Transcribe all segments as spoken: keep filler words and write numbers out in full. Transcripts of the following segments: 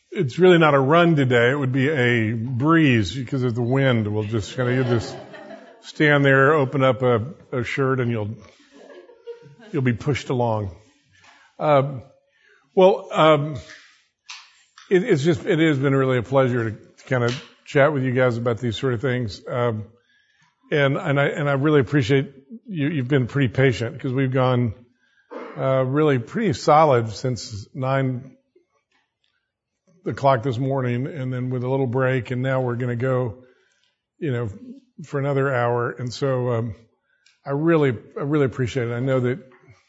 it's really not a run today. It would be a breeze because of the wind. We'll just kind of, you just stand there, open up a, a shirt, and you'll you'll be pushed along. Um, well, um, it, it's just it has been really a pleasure to, to kind of chat with you guys about these sort of things. Um, and and I and I really appreciate you. You've been pretty patient because we've gone uh, really pretty solid since nine o'clock this morning, and then with a little break, and now we're going to go, you know, for another hour. And so um, I really, I really appreciate it. I know that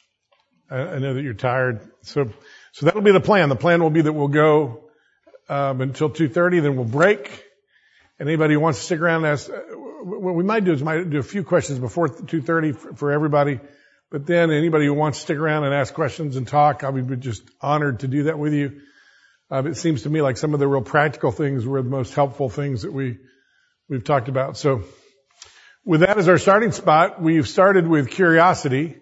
I, I know that you're tired. So, so that'll be the plan. The plan will be that we'll go um, until two thirty, then we'll break. And anybody who wants to stick around and ask, what we might do is might do a few questions before two thirty for, for everybody. But then anybody who wants to stick around and ask questions and talk, I'll be just honored to do that with you. Uh, it seems to me like some of the real practical things were the most helpful things that we, we've talked about. So with that as our starting spot, we've started with curiosity.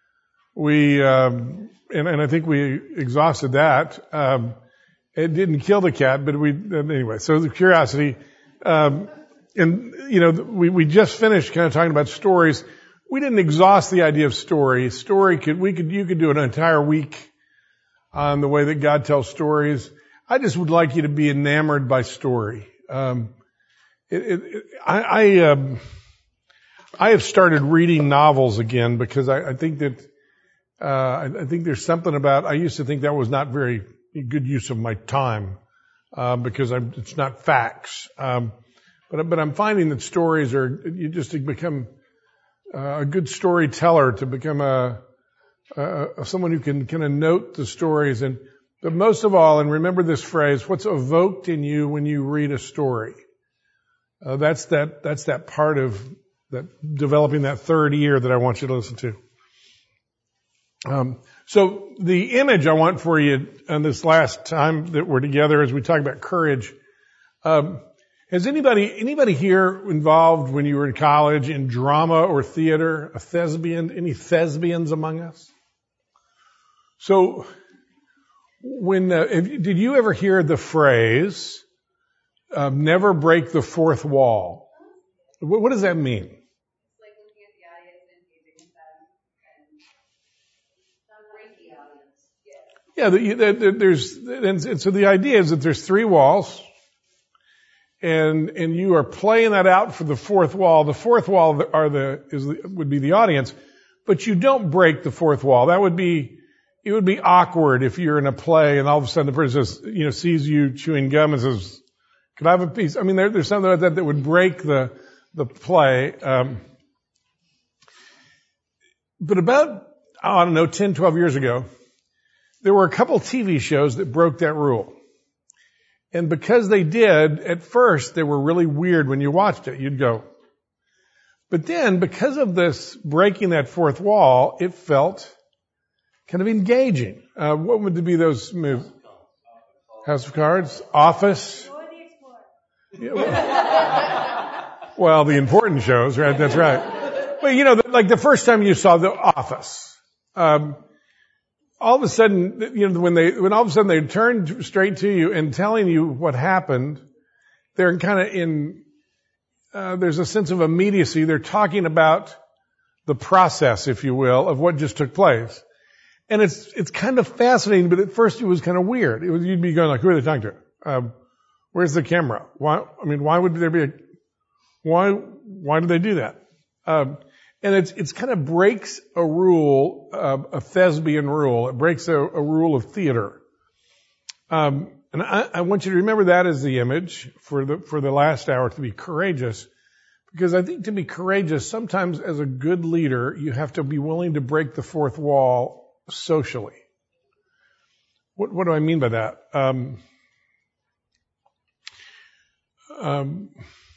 We, um, and, and I think we exhausted that. Um, it didn't kill the cat, but we, anyway, so the curiosity, um, and, you know, we, we just finished kind of talking about stories. We didn't exhaust the idea of story. Story could, we could, you could do an entire week on the way that God tells stories. I just would like you to be enamored by story. Um, it, it, it, I, I, um, I have started reading novels again because I, I think that uh, I, I think there's something about. I used to think that was not very good use of my time uh, because I'm, it's not facts. Um, but but I'm finding that stories are you just become uh, a good storyteller, to become a, a someone who can kind of note the stories. And but most of all, and remember this phrase, what's evoked in you when you read a story. Uh, that's that, that's that part of that developing that third ear that I want you to listen to. Um, so the image I want for you on this last time that we're together as we talk about courage, um, has anybody, anybody here involved when you were in college in drama or theater, a thespian, any thespians among us? So, When uh, if, did you ever hear the phrase uh, "never break the fourth wall"? What, what does that mean? It's like looking at the audience and engaging with them and not break the audience. Yeah. Yeah, the, the, the, there's and, and so the idea is that there's three walls, and and you are playing that out for the fourth wall. The fourth wall are the is the, would be the audience, but you don't break the fourth wall. That would be. It would be awkward if you're in a play and all of a sudden the person says, you know, sees you chewing gum and says, "Could I have a piece?" I mean, there, there's something like that that would break the the play. Um, but about, oh, I don't know, ten, twelve years ago, there were a couple T V shows that broke that rule. And because they did, at first they were really weird when you watched it. You'd go. But then, because of this breaking that fourth wall, it felt kind of engaging. Uh, what would be those movies? House of Cards? Office? Yeah, well, well, the important shows, right? That's right. But you know, like the first time you saw The Office, um, all of a sudden, you know, when they, when all of a sudden they turned straight to you and telling you what happened, they're kind of in, uh, there's a sense of immediacy. They're talking about the process, if you will, of what just took place. And it's, it's kind of fascinating, but at first it was kind of weird. It was, you'd be going like, who are they talking to? Um, where's the camera? Why, I mean, why would there be a, why, why did they do that? Um, and it's, it's kind of breaks a rule, uh, a thespian rule. It breaks a, a rule of theater. Um, and I, I want you to remember that as the image for the, for the last hour, to be courageous. Because I think to be courageous, sometimes as a good leader, you have to be willing to break the fourth wall socially. What, what do I mean by that? Um, um,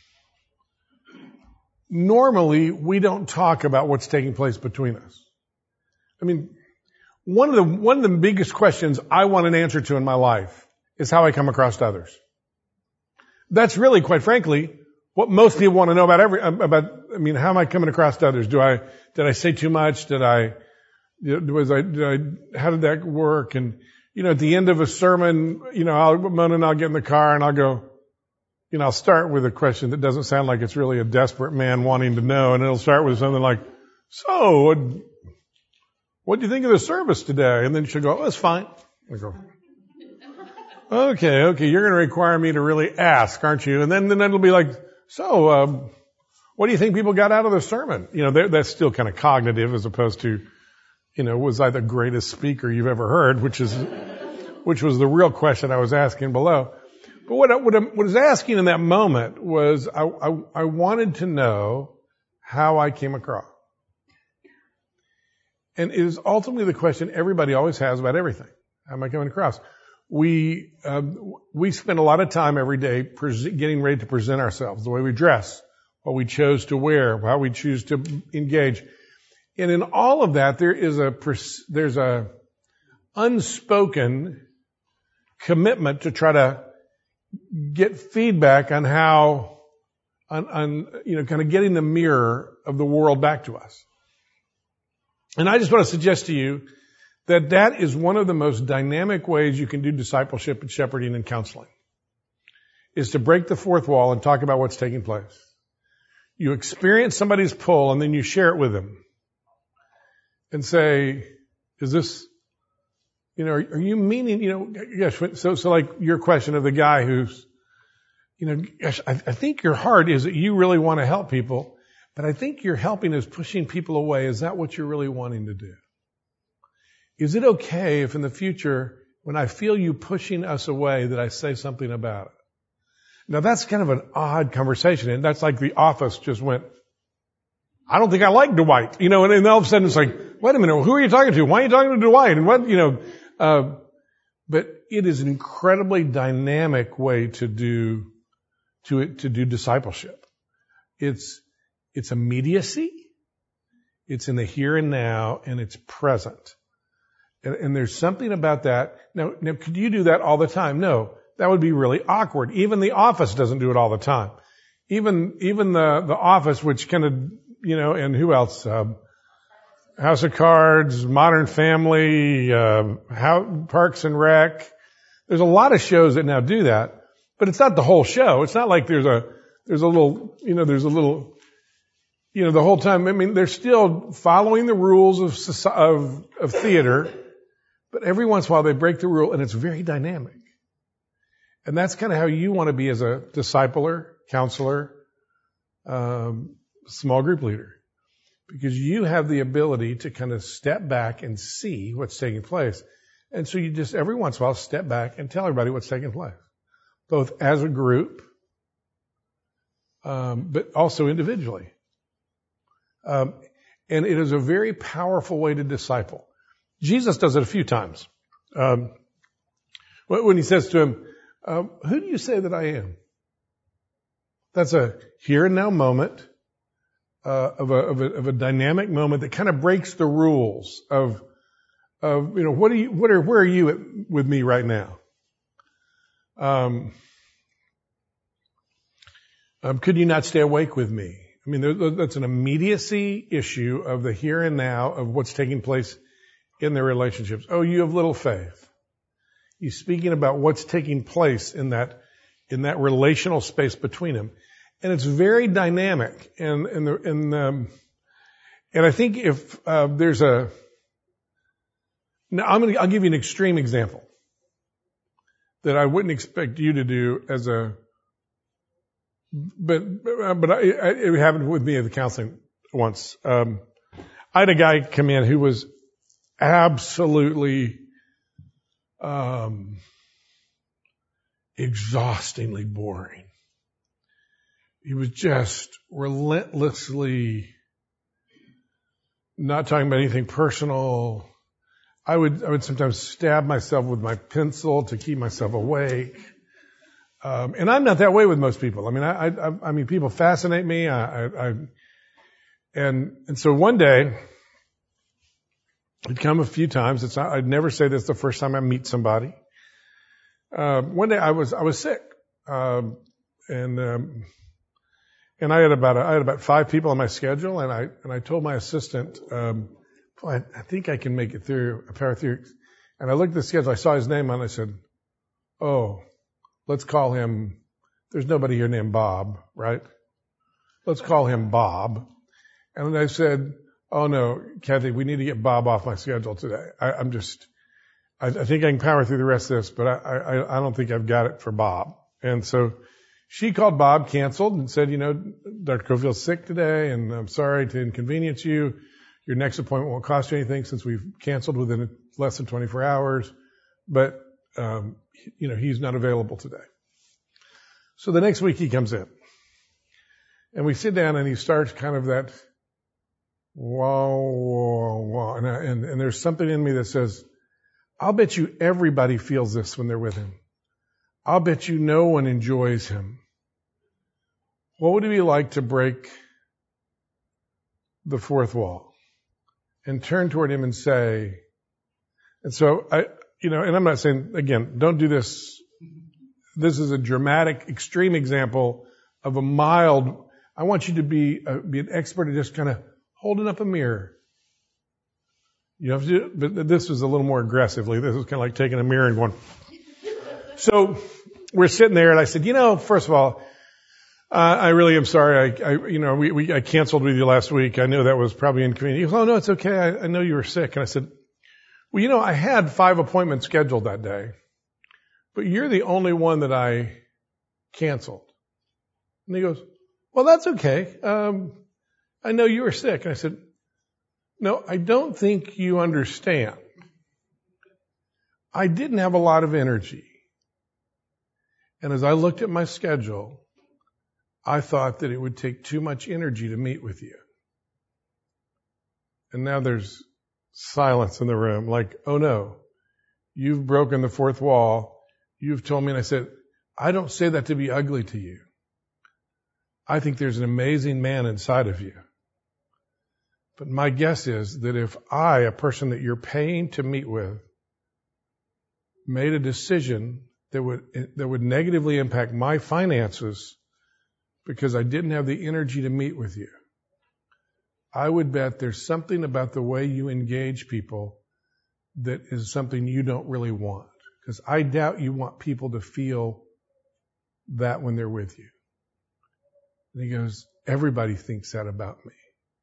normally, we don't talk about what's taking place between us. I mean, one of the one of the biggest questions I want an answer to in my life is how I come across to others. That's really, quite frankly, what most people want to know about every about. I mean, how am I coming across to others? Do I did I say too much? Did I Was I, did I, how did that work? And, you know, at the end of a sermon, you know, I'll, Mona and I'll get in the car and I'll go, you know, I'll start with a question that doesn't sound like it's really a desperate man wanting to know. And it'll start with something like, so, what, what do you think of the service today? And then she'll go, oh, it's fine. I go, okay, okay, you're going to require me to really ask, aren't you? And then, then it'll be like, so, um, what do you think people got out of the sermon? You know, that's still kind of cognitive as opposed to, you know, was I the greatest speaker you've ever heard, which is, which was the real question I was asking below. But what I, what I was asking in that moment was I, I, I wanted to know how I came across. And it is ultimately the question everybody always has about everything. How am I coming across? We, um, we spend a lot of time every day pre- getting ready to present ourselves, the way we dress, what we chose to wear, how we choose to engage. And in all of that, there is a, there's a unspoken commitment to try to get feedback on how, on, on, you know, kind of getting the mirror of the world back to us. And I just want to suggest to you that that is one of the most dynamic ways you can do discipleship and shepherding and counseling, is to break the fourth wall and talk about what's taking place. You experience somebody's pull and then you share it with them and say, is this, you know, are, are you meaning, you know, gosh, so, so like your question of the guy who's, you know, gosh, I, I think your heart is that you really want to help people, but I think your helping is pushing people away. Is that what you're really wanting to do? Is it okay if in the future, when I feel you pushing us away, that I say something about it? Now that's kind of an odd conversation, and that's like the office just went, I don't think I like Dwight, you know, and then all of a sudden it's like, wait a minute, who are you talking to? Why are you talking to Dwight? And what, you know, uh, but it is an incredibly dynamic way to do, to, to do discipleship. It's, it's immediacy, it's in the here and now, and it's present. And, and there's something about that. Now, now, could you do that all the time? No. That would be really awkward. Even the office doesn't do it all the time. Even, even the, the office, which kind of, you know, and who else? Uh, House of Cards, Modern Family, uh, how, Parks and Rec. There's a lot of shows that now do that, but it's not the whole show. It's not like there's a, there's a little, you know, there's a little, you know, the whole time. I mean, they're still following the rules of, of, of theater, but every once in a while they break the rule and it's very dynamic. And that's kind of how you want to be as a discipler, counselor, um, small group leader. Because you have the ability to kind of step back and see what's taking place. And so you just every once in a while step back and tell everybody what's taking place. Both as a group, um, but also individually. Um, and it is a very powerful way to disciple. Jesus does it a few times. Um, when he says to him, Um, who do you say that I am? That's a here and now moment uh, of, a, of, a, of a dynamic moment that kind of breaks the rules of of you know what are you what are where are you at, with me right now? Um, um, could you not stay awake with me? I mean, there, that's an immediacy issue of the here and now of what's taking place in their relationships. Oh, you have little faith. He's speaking about what's taking place in that, in that relational space between them. And it's very dynamic. And, and the, and, um, and I think if, uh, there's a, now I'm gonna, I'll give you an extreme example that I wouldn't expect you to do as a, but, but I, I, it happened with me at the counseling once. Um, I had a guy come in who was absolutely, Um, exhaustingly boring. He was just relentlessly not talking about anything personal. I would, I would sometimes stab myself with my pencil to keep myself awake. Um, and I'm not that way with most people. I mean, I, I, I mean, people fascinate me. I, I, I and, and so one day, I'd come a few times. It's not, I'd never say this the first time I meet somebody. Uh, one day I was, I was sick. Um, and, um, and I had about, a, I had about five people on my schedule, and I, and I told my assistant, um, boy, I, I think I can make it through a power through. And I looked at the schedule, I saw his name on it, I said, oh, let's call him, there's nobody here named Bob, right? Let's call him Bob. And then I said, oh no, Kathy, we need to get Bob off my schedule today. I, I'm just, I, I think I can power through the rest of this, but I, I, I don't think I've got it for Bob. And so she called Bob, canceled, and said, you know, Doctor Cofield's sick today, and I'm sorry to inconvenience you. Your next appointment won't cost you anything since we've canceled within less than twenty-four hours. But, um, you know, he's not available today. So the next week he comes in. And we sit down and he starts kind of that, wow, wow, wow. And, I, and, and there's something in me that says, I'll bet you everybody feels this when they're with him. I'll bet you no one enjoys him. What would it be like to break the fourth wall and turn toward him and say, and so I, you know, and I'm not saying, again, don't do this. This is a dramatic, extreme example of a mild, I want you to be, uh, be an expert at just kind of holding up a mirror. You have to do, but this was a little more aggressively. This was kind of like taking a mirror and going. So we're sitting there, and I said, you know, first of all, uh, I really am sorry. I, I you know, we, we, I canceled with you last week. I know that was probably inconvenient. He goes, oh no, it's okay. I, I know you were sick. And I said, well, you know, I had five appointments scheduled that day, but you're the only one that I canceled. And he goes, well, that's okay. Um, I know you were sick. And I said, no, I don't think you understand. I didn't have a lot of energy. And as I looked at my schedule, I thought that it would take too much energy to meet with you. And now there's silence in the room, like, oh no, you've broken the fourth wall. You've told me, and I said, I don't say that to be ugly to you. I think there's an amazing man inside of you. But my guess is that if I, a person that you're paying to meet with, made a decision that would that would negatively impact my finances because I didn't have the energy to meet with you, I would bet there's something about the way you engage people that is something you don't really want. Because I doubt you want people to feel that when they're with you. And he goes, everybody thinks that about me.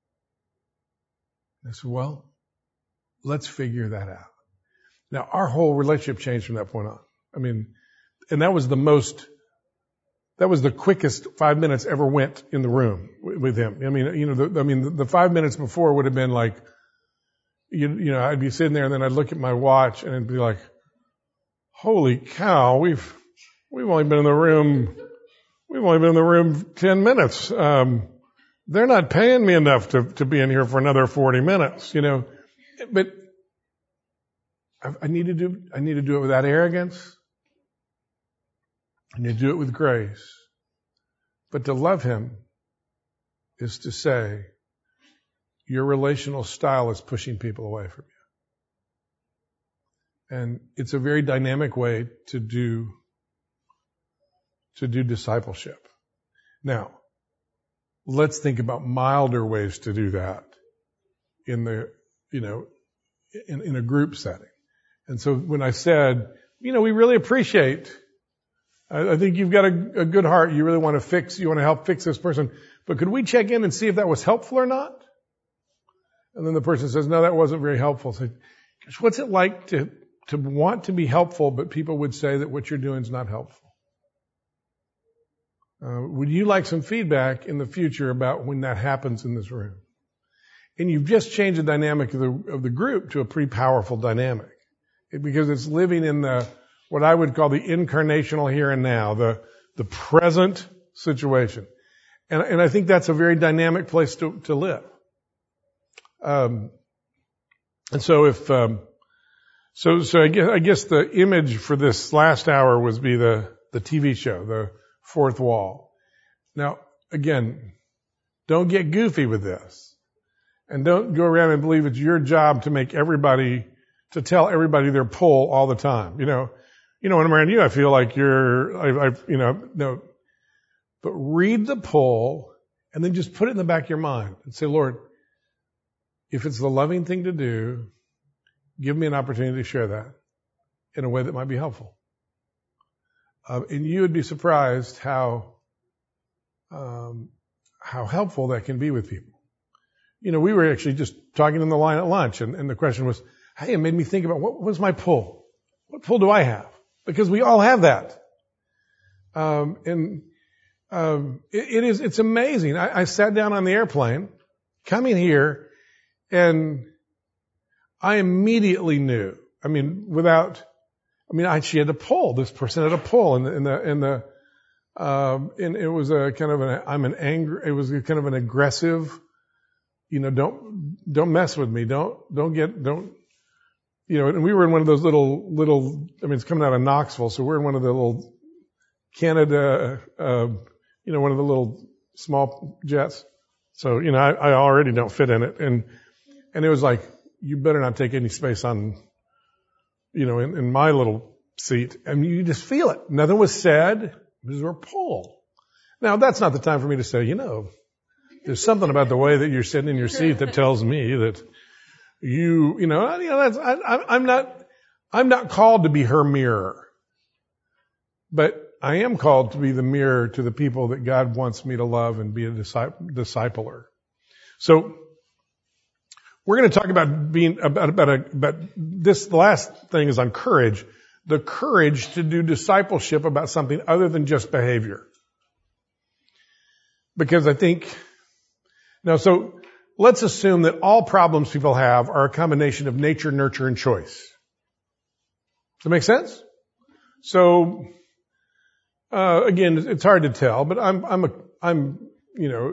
I said, well, let's figure that out. Now, our whole relationship changed from that point on. I mean, and that was the most, that was the quickest five minutes ever went in the room with him. I mean, you know, the, I mean, the, the five minutes before would have been like, you, you know, I'd be sitting there and then I'd look at my watch and it'd be like, holy cow, we've, we've only been in the room, we've only been in the room ten minutes. Um, they're not paying me enough to, to be in here for another forty minutes, you know, but I, I need to do, I need to do it without arrogance. I need to do it with grace. But to love him is to say, your relational style is pushing people away from you. And it's a very dynamic way to do, to do discipleship. Now, let's think about milder ways to do that in the, you know, in, in a group setting. And so when I said, you know, we really appreciate, I, I think you've got a, a good heart. You really want to fix, you want to help fix this person. But could we check in and see if that was helpful or not? And then the person says, no, that wasn't very helpful. So, gosh, what's it like to, to want to be helpful, but people would say that what you're doing is not helpful? Uh, would you like some feedback in the future about when that happens in this room? And you've just changed the dynamic of the, of the group to a pretty powerful dynamic. It, because it's living in the, what I would call the incarnational here and now, the, the present situation. And, and I think that's a very dynamic place to, to live. Um, and so if, um, so, so I guess, I guess the image for this last hour was be the, the T V show, the fourth wall. Now, again, don't get goofy with this. And don't go around and believe it's your job to make everybody, to tell everybody their pull all the time. You know, you know, when I'm around you, I feel like you're, I, I you know, no. But read the pull and then just put it in the back of your mind and say, Lord, if it's the loving thing to do, give me an opportunity to share that. in a way that might be helpful. Uh, and you would be surprised how um, how helpful that can be with people. You know, we were actually just talking in the line at lunch, and, and the question was, hey, it made me think about what was my pull? What pull do I have? Because we all have that. Um, and um, it, it is, it's amazing. I, I sat down on the airplane, coming here, and I immediately knew. I mean, without, I mean, I, she had a pull. This person had a pull, and in the, in the, um, and it was a kind of an, I'm an angry, it was kind of an aggressive, you know, don't, don't mess with me. Don't, don't get, don't, you know, and we were in one of those little, little, I mean, it's coming out of Knoxville, so we're in one of the little Canada, uh, you know, one of the little small jets. So, you know, I, I already don't fit in it. And, and it was like, you better not take any space on, you know, in, in my little seat. I mean, you just feel it. Nothing was said. It was a pull. Now, that's not the time for me to say, you know, there's something about the way that you're sitting in your seat that tells me that you, you know, you know, that's, I, I'm not, I'm not called to be her mirror, but I am called to be the mirror to the people that God wants me to love and be a discipler. So we're going to talk about being, about, about, a, about this. The last thing is on courage, the courage to do discipleship about something other than just behavior. Because I think, now, so let's assume that all problems people have are a combination of nature, nurture, and choice. Does that make sense? So, uh, again, it's hard to tell, but I'm, I'm, a, I'm, you know,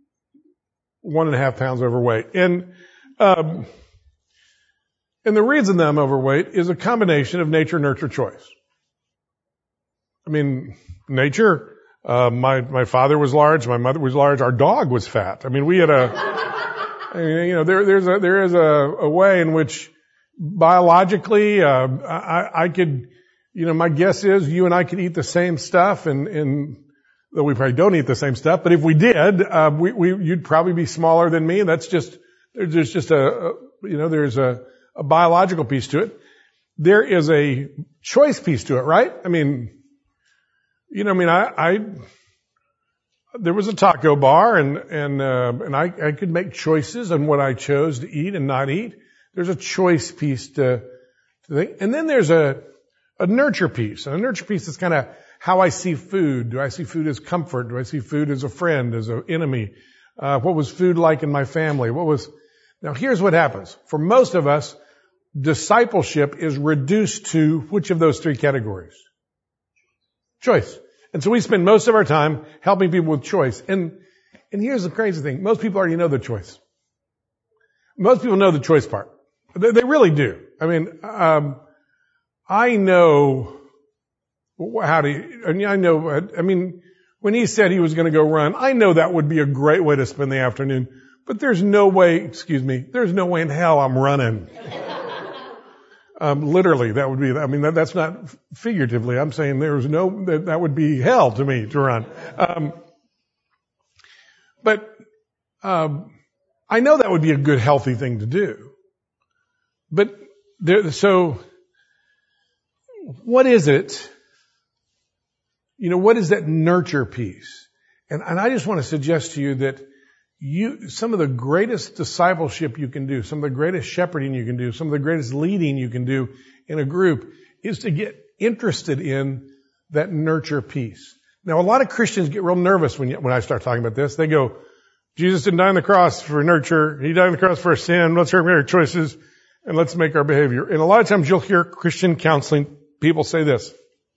one and a half pounds overweight. And, um, and the reason that I'm overweight is a combination of nature, nurture, choice. I mean, nature, Uh, my, my father was large, my mother was large, our dog was fat. I mean, we had a, I mean, you know, there, there's a, there is a, a way in which biologically, uh, I, I could, you know, my guess is you and I could eat the same stuff and, and, though we probably don't eat the same stuff, but if we did, uh, we, we, you'd probably be smaller than me. That's just, there's just a, a you know, there's a, a biological piece to it. There is a choice piece to it, right? I mean, You know, I mean, I, I, there was a taco bar and, and, uh, and I, I could make choices on what I chose to eat and not eat. There's a choice piece to, to think. And then there's a, a nurture piece. And a nurture piece is kind of how I see food. Do I see food as comfort? Do I see food as a friend, as an enemy? Uh, what was food like in my family? What was, now here's what happens. For most of us, discipleship is reduced to which of those three categories? Choice. And so we spend most of our time helping people with choice. And, and here's the crazy thing. Most people already know the choice. Most people know the choice part. They, they really do. I mean, um, I know how to, I know, I mean, when he said he was going to go run, I know that would be a great way to spend the afternoon. But there's no way, excuse me, there's no way in hell I'm running. Um, literally, that would be, I mean, that, that's not figuratively. I'm saying there's no, that, that would be hell to me to run. Um, but, um, I know that would be a good, healthy thing to do. But there, so, what is it? You know, what is that nurture piece? And, and I just want to suggest to you that You, some of the greatest discipleship you can do, some of the greatest shepherding you can do, some of the greatest leading you can do in a group is to get interested in that nurture piece. Now, a lot of Christians get real nervous when you, when I start talking about this. They go, Jesus didn't die on the cross for nurture. He died on the cross for our sin. Let's make our choices and let's make our behavior. And a lot of times you'll hear Christian counseling people say this.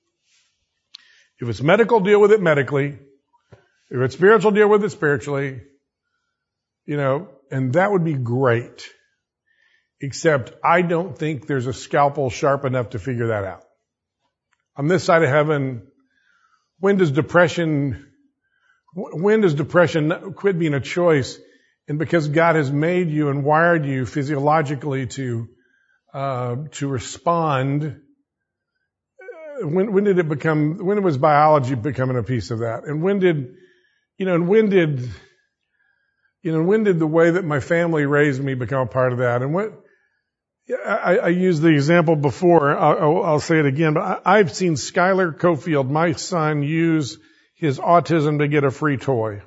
If it's medical, deal with it medically. If it's spiritual, deal with it spiritually. You know, and that would be great. Except I don't think there's a scalpel sharp enough to figure that out. On this side of heaven, when does depression, when does depression quit being a choice? And because God has made you and wired you physiologically to, uh, to respond, when, when did it become, when was biology becoming a piece of that? And when did, you know, and when did, You know, when did the way that my family raised me become a part of that? And what, I, I used the example before. I'll, I'll say it again, but I, I've seen Skylar Cofield, my son, use his autism to get a free toy.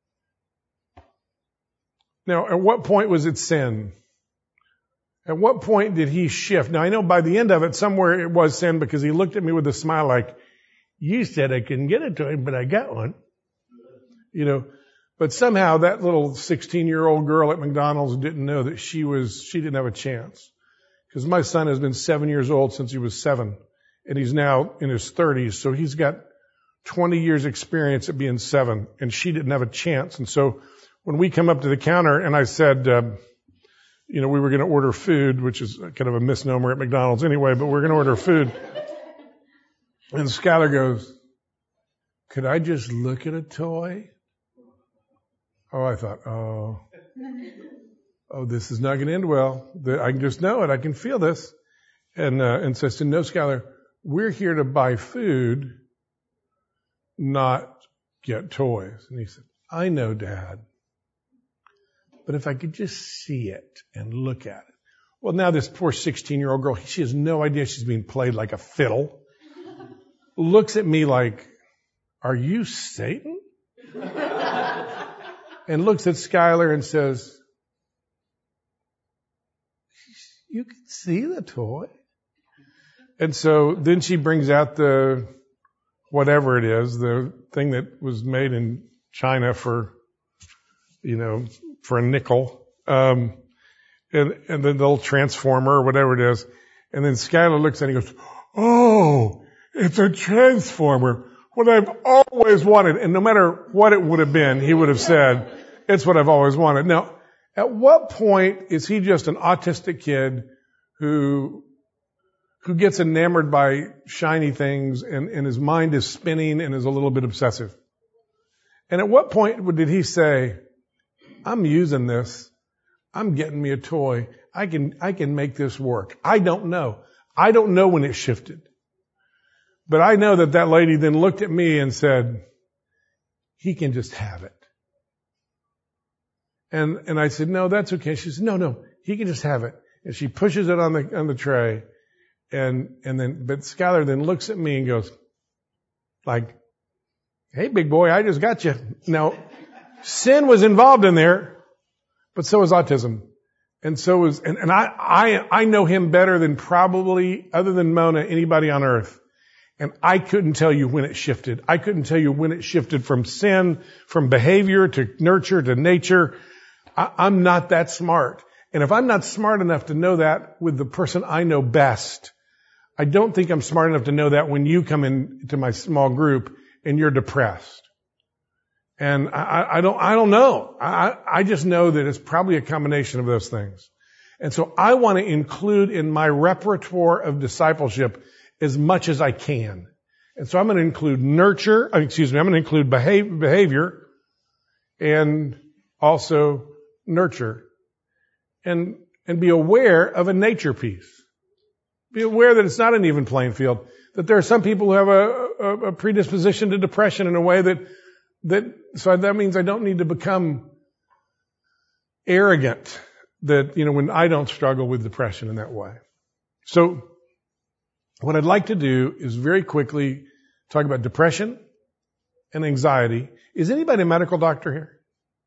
Now, at what point was it sin? At what point did he shift? Now, I know by the end of it, somewhere it was sin because he looked at me with a smile like, you said I couldn't get a toy, but I got one. You know, but somehow that little sixteen-year-old girl at McDonald's didn't know that she was, she didn't have a chance. Because my son has been seven years old since he was seven, and he's now in his thirties, so he's got twenty years experience at being seven, and she didn't have a chance. And so when we come up to the counter and I said, um, you know, we were going to order food, which is kind of a misnomer at McDonald's anyway, but we're going to order food. And Skylar goes, could I just look at a toy? Oh, I thought, oh, oh, this is not going to end well. I can just know it. I can feel this. And, uh, and so I said, no, Skylar, we're here to buy food, not get toys. And he said, I know, Dad. But if I could just see it and look at it. Well, now this poor sixteen-year-old girl, she has no idea she's being played like a fiddle. Looks at me like, are you Satan? And looks at Skylar and says, you can see the toy. And so then she brings out the, whatever it is, the thing that was made in China for, you know, for a nickel. Um, and, and then the little transformer or whatever it is. And then Skylar looks at it and goes, oh, it's a transformer. What I've always wanted. And no matter what it would have been, he would have said, it's what I've always wanted. Now, at what point is he just an autistic kid who, who gets enamored by shiny things and, and his mind is spinning and is a little bit obsessive? And at what point did he say, I'm using this. I'm getting me a toy. I can, I can make this work. I don't know. I don't know when it shifted. But I know that that lady then looked at me and said, he can just have it. And, and I said, no, that's okay. She said, no, no, he can just have it. And she pushes it on the, on the tray. And, and then, but Skylar then looks at me and goes, like, hey, big boy, I just got you. Now, sin was involved in there, but so is autism. And so was, and, and I, I, I know him better than probably, other than Mona, anybody on earth. And I couldn't tell you when it shifted. I couldn't tell you when it shifted from sin, from behavior to nurture to nature. I, I'm not that smart. And if I'm not smart enough to know that with the person I know best, I don't think I'm smart enough to know that when you come into my small group and you're depressed. And I, I don't, I don't know. I, I just know that it's probably a combination of those things. And so I want to include in my repertoire of discipleship as much as I can. And so I'm going to include nurture, excuse me, I'm going to include behavior, behavior and also nurture. And, and be aware of a nature piece. Be aware that it's not an even playing field. That there are some people who have a, a, a predisposition to depression in a way that, that, so that means I don't need to become arrogant that, you know, when I don't struggle with depression in that way. So, what I'd like to do is very quickly talk about depression and anxiety. Is anybody a medical doctor here?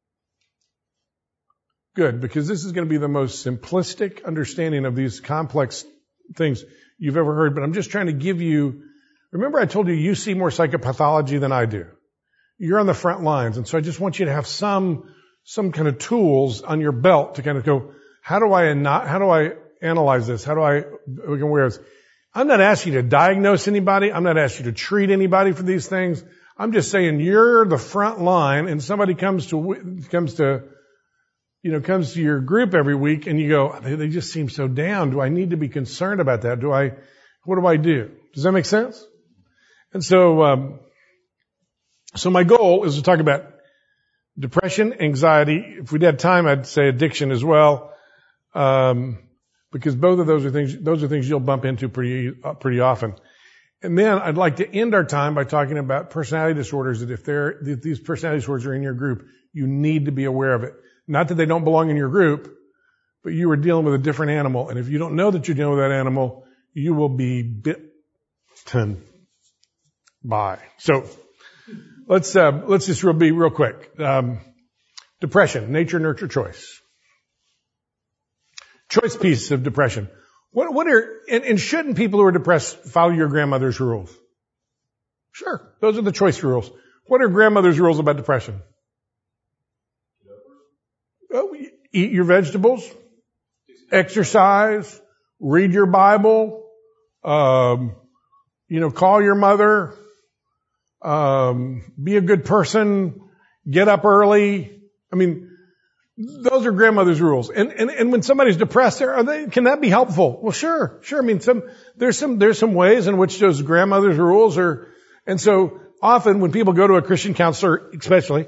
Good, because this is going to be the most simplistic understanding of these complex things you've ever heard. But I'm just trying to give you, remember I told you you see more psychopathology than I do. You're on the front lines. And so I just want you to have some, some kind of tools on your belt to kind of go, how do I not, how do I analyze this? How do I become aware of this? I'm not asking you to diagnose anybody. I'm not asking you to treat anybody for these things. I'm just saying you're the front line and somebody comes to, comes to, you know, comes to your group every week and you go, they, they just seem so down. Do I need to be concerned about that? Do I, what do I do? Does that make sense? And so, um, so my goal is to talk about depression, anxiety. If we'd had time, I'd say addiction as well. Um, because both of those are things, those are things you'll bump into pretty, uh, pretty often. And then I'd like to end our time by talking about personality disorders, that if there, if these personality disorders are in your group, you need to be aware of it. Not that they don't belong in your group, but you are dealing with a different animal. And if you don't know that you're dealing with that animal, you will be bitten by. So let's uh, let's just real, be real quick. Um, depression, nature, nurture, choice. Choice piece of depression. What what are and, and shouldn't people who are depressed follow your grandmother's rules? Sure, those are the choice rules. What are grandmother's rules about depression? Oh, eat your vegetables, exercise, read your Bible, um, you know, call your mother, um, be a good person, get up early. I mean, those are grandmother's rules. And, and, and when somebody's depressed, are they, can that be helpful? Well, sure, sure. I mean, some, there's some, there's some ways in which those grandmother's rules are, and so often when people go to a Christian counselor, especially,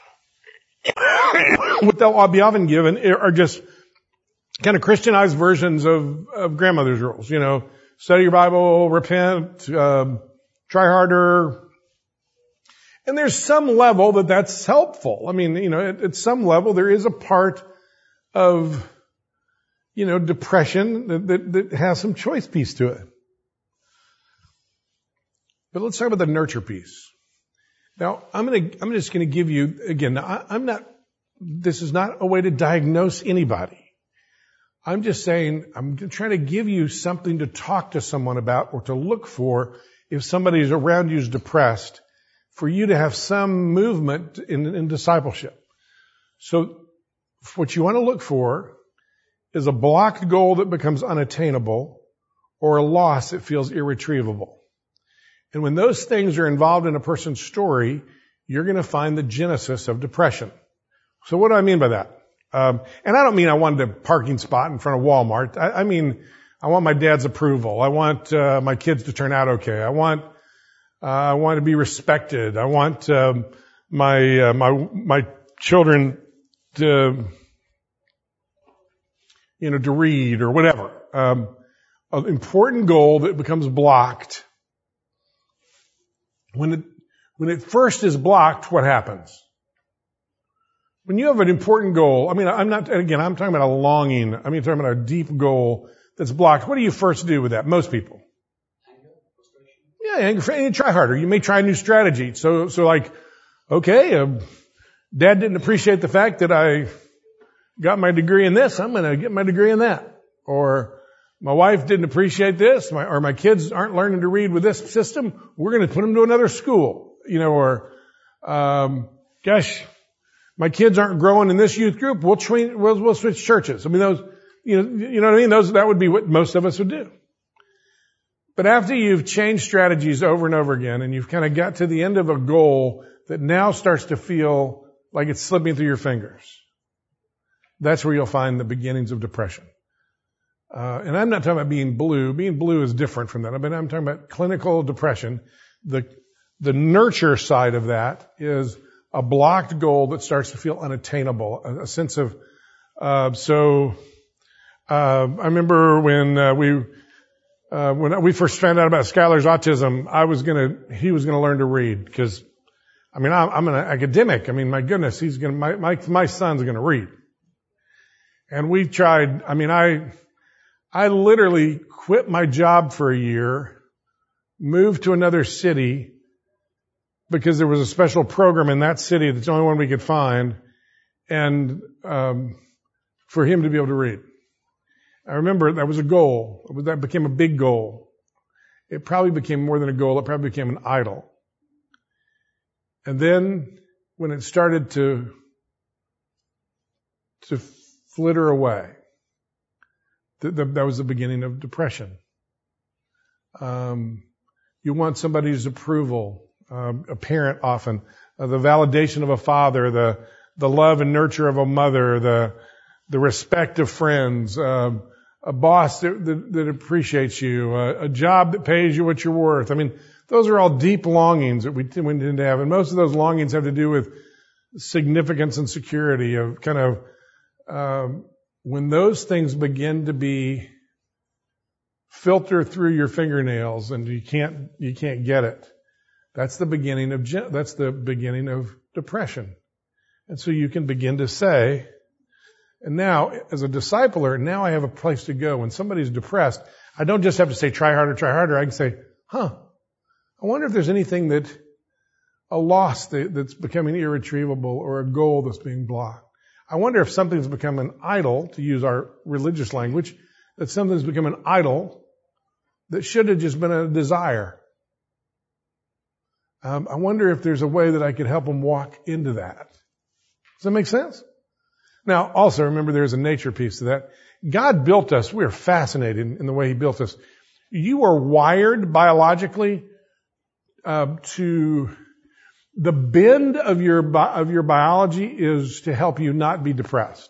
what they'll be often given are just kind of Christianized versions of, of grandmother's rules. You know, study your Bible, repent, um, try harder. And there's some level that that's helpful. I mean, you know, at, at some level there is a part of, you know, depression that, that, that has some choice piece to it. But let's talk about the nurture piece. Now, I'm gonna, I'm just gonna give you, again, I, I'm not, this is not a way to diagnose anybody. I'm just saying, I'm trying to give you something to talk to someone about or to look for if somebody around you is depressed, for you to have some movement in, in discipleship. So what you want to look for is a blocked goal that becomes unattainable or a loss that feels irretrievable. And when those things are involved in a person's story, you're going to find the genesis of depression. So what do I mean by that? Um, and I don't mean I wanted a parking spot in front of Walmart. I, I mean, I want my dad's approval. I want uh, my kids to turn out okay. I want uh, I want to be respected. I want um, my uh, my my children to you know to read or whatever. Um, an important goal that becomes blocked. When it when it first is blocked, what happens? When you have an important goal, I mean, I'm not, again, I'm talking about a longing. I mean, I'm talking about a deep goal that's blocked. What do you first do with that? Most people. Yeah, and you try harder. You may try a new strategy. So, so like, okay, uh, Dad didn't appreciate the fact that I got my degree in this. I'm going to get my degree in that. Or my wife didn't appreciate this, my, or my kids aren't learning to read with this system. We're going to put them to another school. You know, or, um, gosh, my kids aren't growing in this youth group. We'll, train, we'll, we'll switch churches. I mean, those, you know, you know what I mean? Those, that would be what most of us would do. But after you've changed strategies over and over again and you've kind of got to the end of a goal that now starts to feel like it's slipping through your fingers, that's where you'll find the beginnings of depression. Uh, and I'm not talking about being blue. Being blue is different from that. I mean, I'm talking about clinical depression. The, the nurture side of that is a blocked goal that starts to feel unattainable, a, a sense of, uh, so, uh, I remember when, uh, we, uh, when we first found out about Skylar's autism, I was gonna, he was gonna learn to read, because, I mean, I'm, I'm an academic. I mean, my goodness, he's gonna, my, my, my son's gonna read. And we tried, I mean, I, I literally quit my job for a year, moved to another city, because there was a special program in that city that's the only one we could find, and um, for him to be able to read. I remember that was a goal. That became a big goal. It probably became more than a goal. It probably became an idol. And then when it started to to flitter away, th- th- that was the beginning of depression. Um, you want somebody's approval. Um, a parent often, uh, the validation of a father, the the love and nurture of a mother, the the respect of friends, um, a boss that, that, that appreciates you, uh, a job that pays you what you're worth. I mean, those are all deep longings that we, we tend to have, and most of those longings have to do with significance and security. Of kind of um, when those things begin to be filter through your fingernails, and you can't you can't get it. That's the beginning of that's the beginning of depression. And so you can begin to say, And now, as a discipler, now I have a place to go. When somebody's depressed, I don't just have to say, try harder, try harder. I can say, huh, I wonder if there's anything that, a loss that, that's becoming irretrievable or a goal that's being blocked. I wonder if something's become an idol, to use our religious language, that something's become an idol that should have just been a desire. Um, I wonder if there's a way that I could help them walk into that. Does that make sense? Now, also remember there's a nature piece to that. God built us. We're fascinated in the way He built us. You are wired biologically uh, to the bend of your of your biology is to help you not be depressed.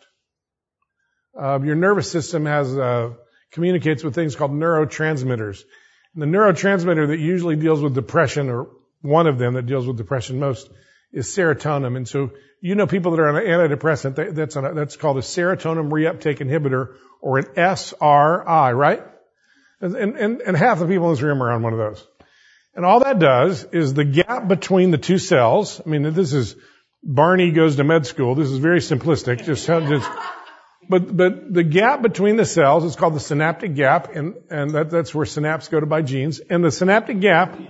Uh, your nervous system has uh, communicates with things called neurotransmitters. And the neurotransmitter that usually deals with depression, or one of them that deals with depression most, is serotonin. And so, you know, people that are on an antidepressant, that's, on a, that's called a serotonin reuptake inhibitor, or an S R I, right? And, and, and half the people in this room are on one of those. And all that does is the gap between the two cells. I mean, this is, Barney goes to med school. This is very simplistic. Just, just, but, but the gap between the cells is called the synaptic gap, and, and that, that's where synapses go to by genes. And the synaptic gap, uh,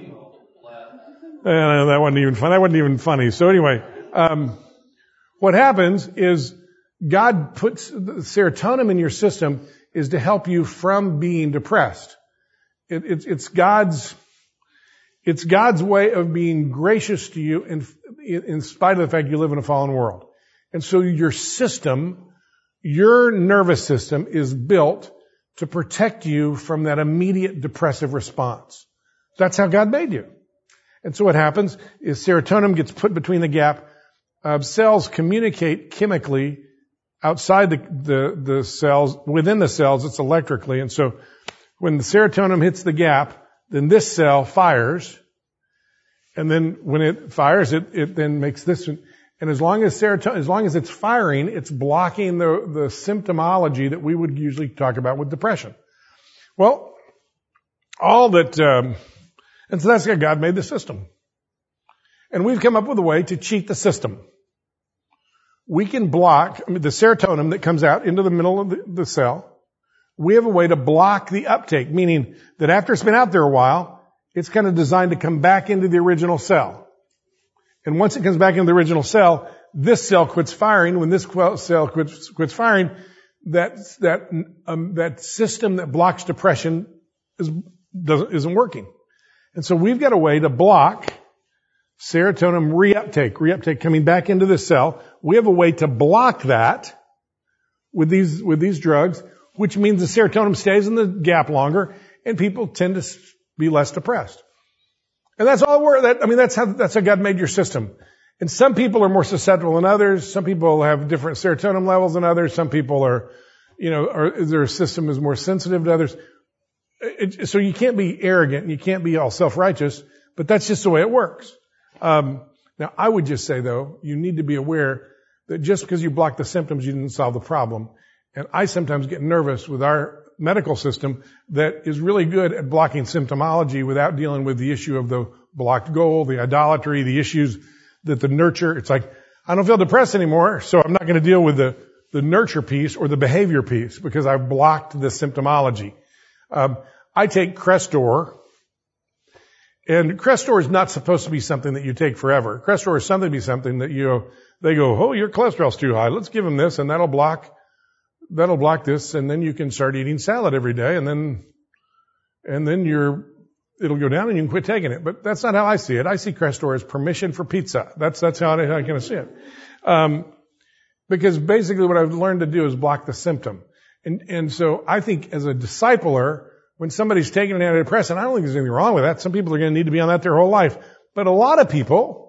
that wasn't even fun. That wasn't even funny. So anyway, um, what happens is God puts the serotonin in your system is to help you from being depressed. It, it's, it's God's, it's God's way of being gracious to you in, in spite of the fact you live in a fallen world. And so your system, your nervous system is built to protect you from that immediate depressive response. That's how God made you. And so what happens is serotonin gets put between the gap. Uh, cells communicate chemically outside the, the, the cells. Within the cells, it's electrically. And so when the serotonin hits the gap, then this cell fires. And then when it fires, it, it then makes this. And as long as serotonin, as long as it's firing, it's blocking the, the symptomology that we would usually talk about with depression. Well, all that, um, and so that's how God made the system. And we've come up with a way to cheat the system. We can block I mean, the serotonin that comes out into the middle of the, the cell. We have a way to block the uptake, meaning that after it's been out there a while, it's kind of designed to come back into the original cell. And once it comes back into the original cell, this cell quits firing. When this cell quits, quits firing, that, that, um, that system that blocks depression is, doesn't, isn't working. And so we've got a way to block serotonin reuptake, reuptake coming back into the cell. We have a way to block that with these, with these drugs, which means the serotonin stays in the gap longer and people tend to be less depressed. And that's all we're, that, I mean, that's how, that's how God made your system. And some people are more susceptible than others. Some people have different serotonin levels than others. Some people are, you know, are, their system is more sensitive to others. It, so you can't be arrogant and you can't be all self-righteous, but that's just the way it works. Um, now I would just say though, you need to be aware that just because you block the symptoms, you didn't solve the problem. And I sometimes get nervous with our medical system that is really good at blocking symptomology without dealing with the issue of the blocked goal, the idolatry, the issues that the nurture. It's like, I don't feel depressed anymore, so I'm not going to deal with the, the nurture piece or the behavior piece because I've blocked the symptomology. Um, I take Crestor, and Crestor is not supposed to be something that you take forever. Crestor is something to be something that you, they go, oh, your cholesterol's too high. Let's give him this, and that'll block, that'll block this, and then you can start eating salad every day, and then, and then you're, it'll go down and you can quit taking it. But that's not how I see it. I see Crestor as permission for pizza. That's, that's how I, I kind of see it. Um, because basically what I've learned to do is block the symptom. And, and so I think as a discipler, when somebody's taking an antidepressant, I don't think there's anything wrong with that. Some people are going to need to be on that their whole life. But a lot of people,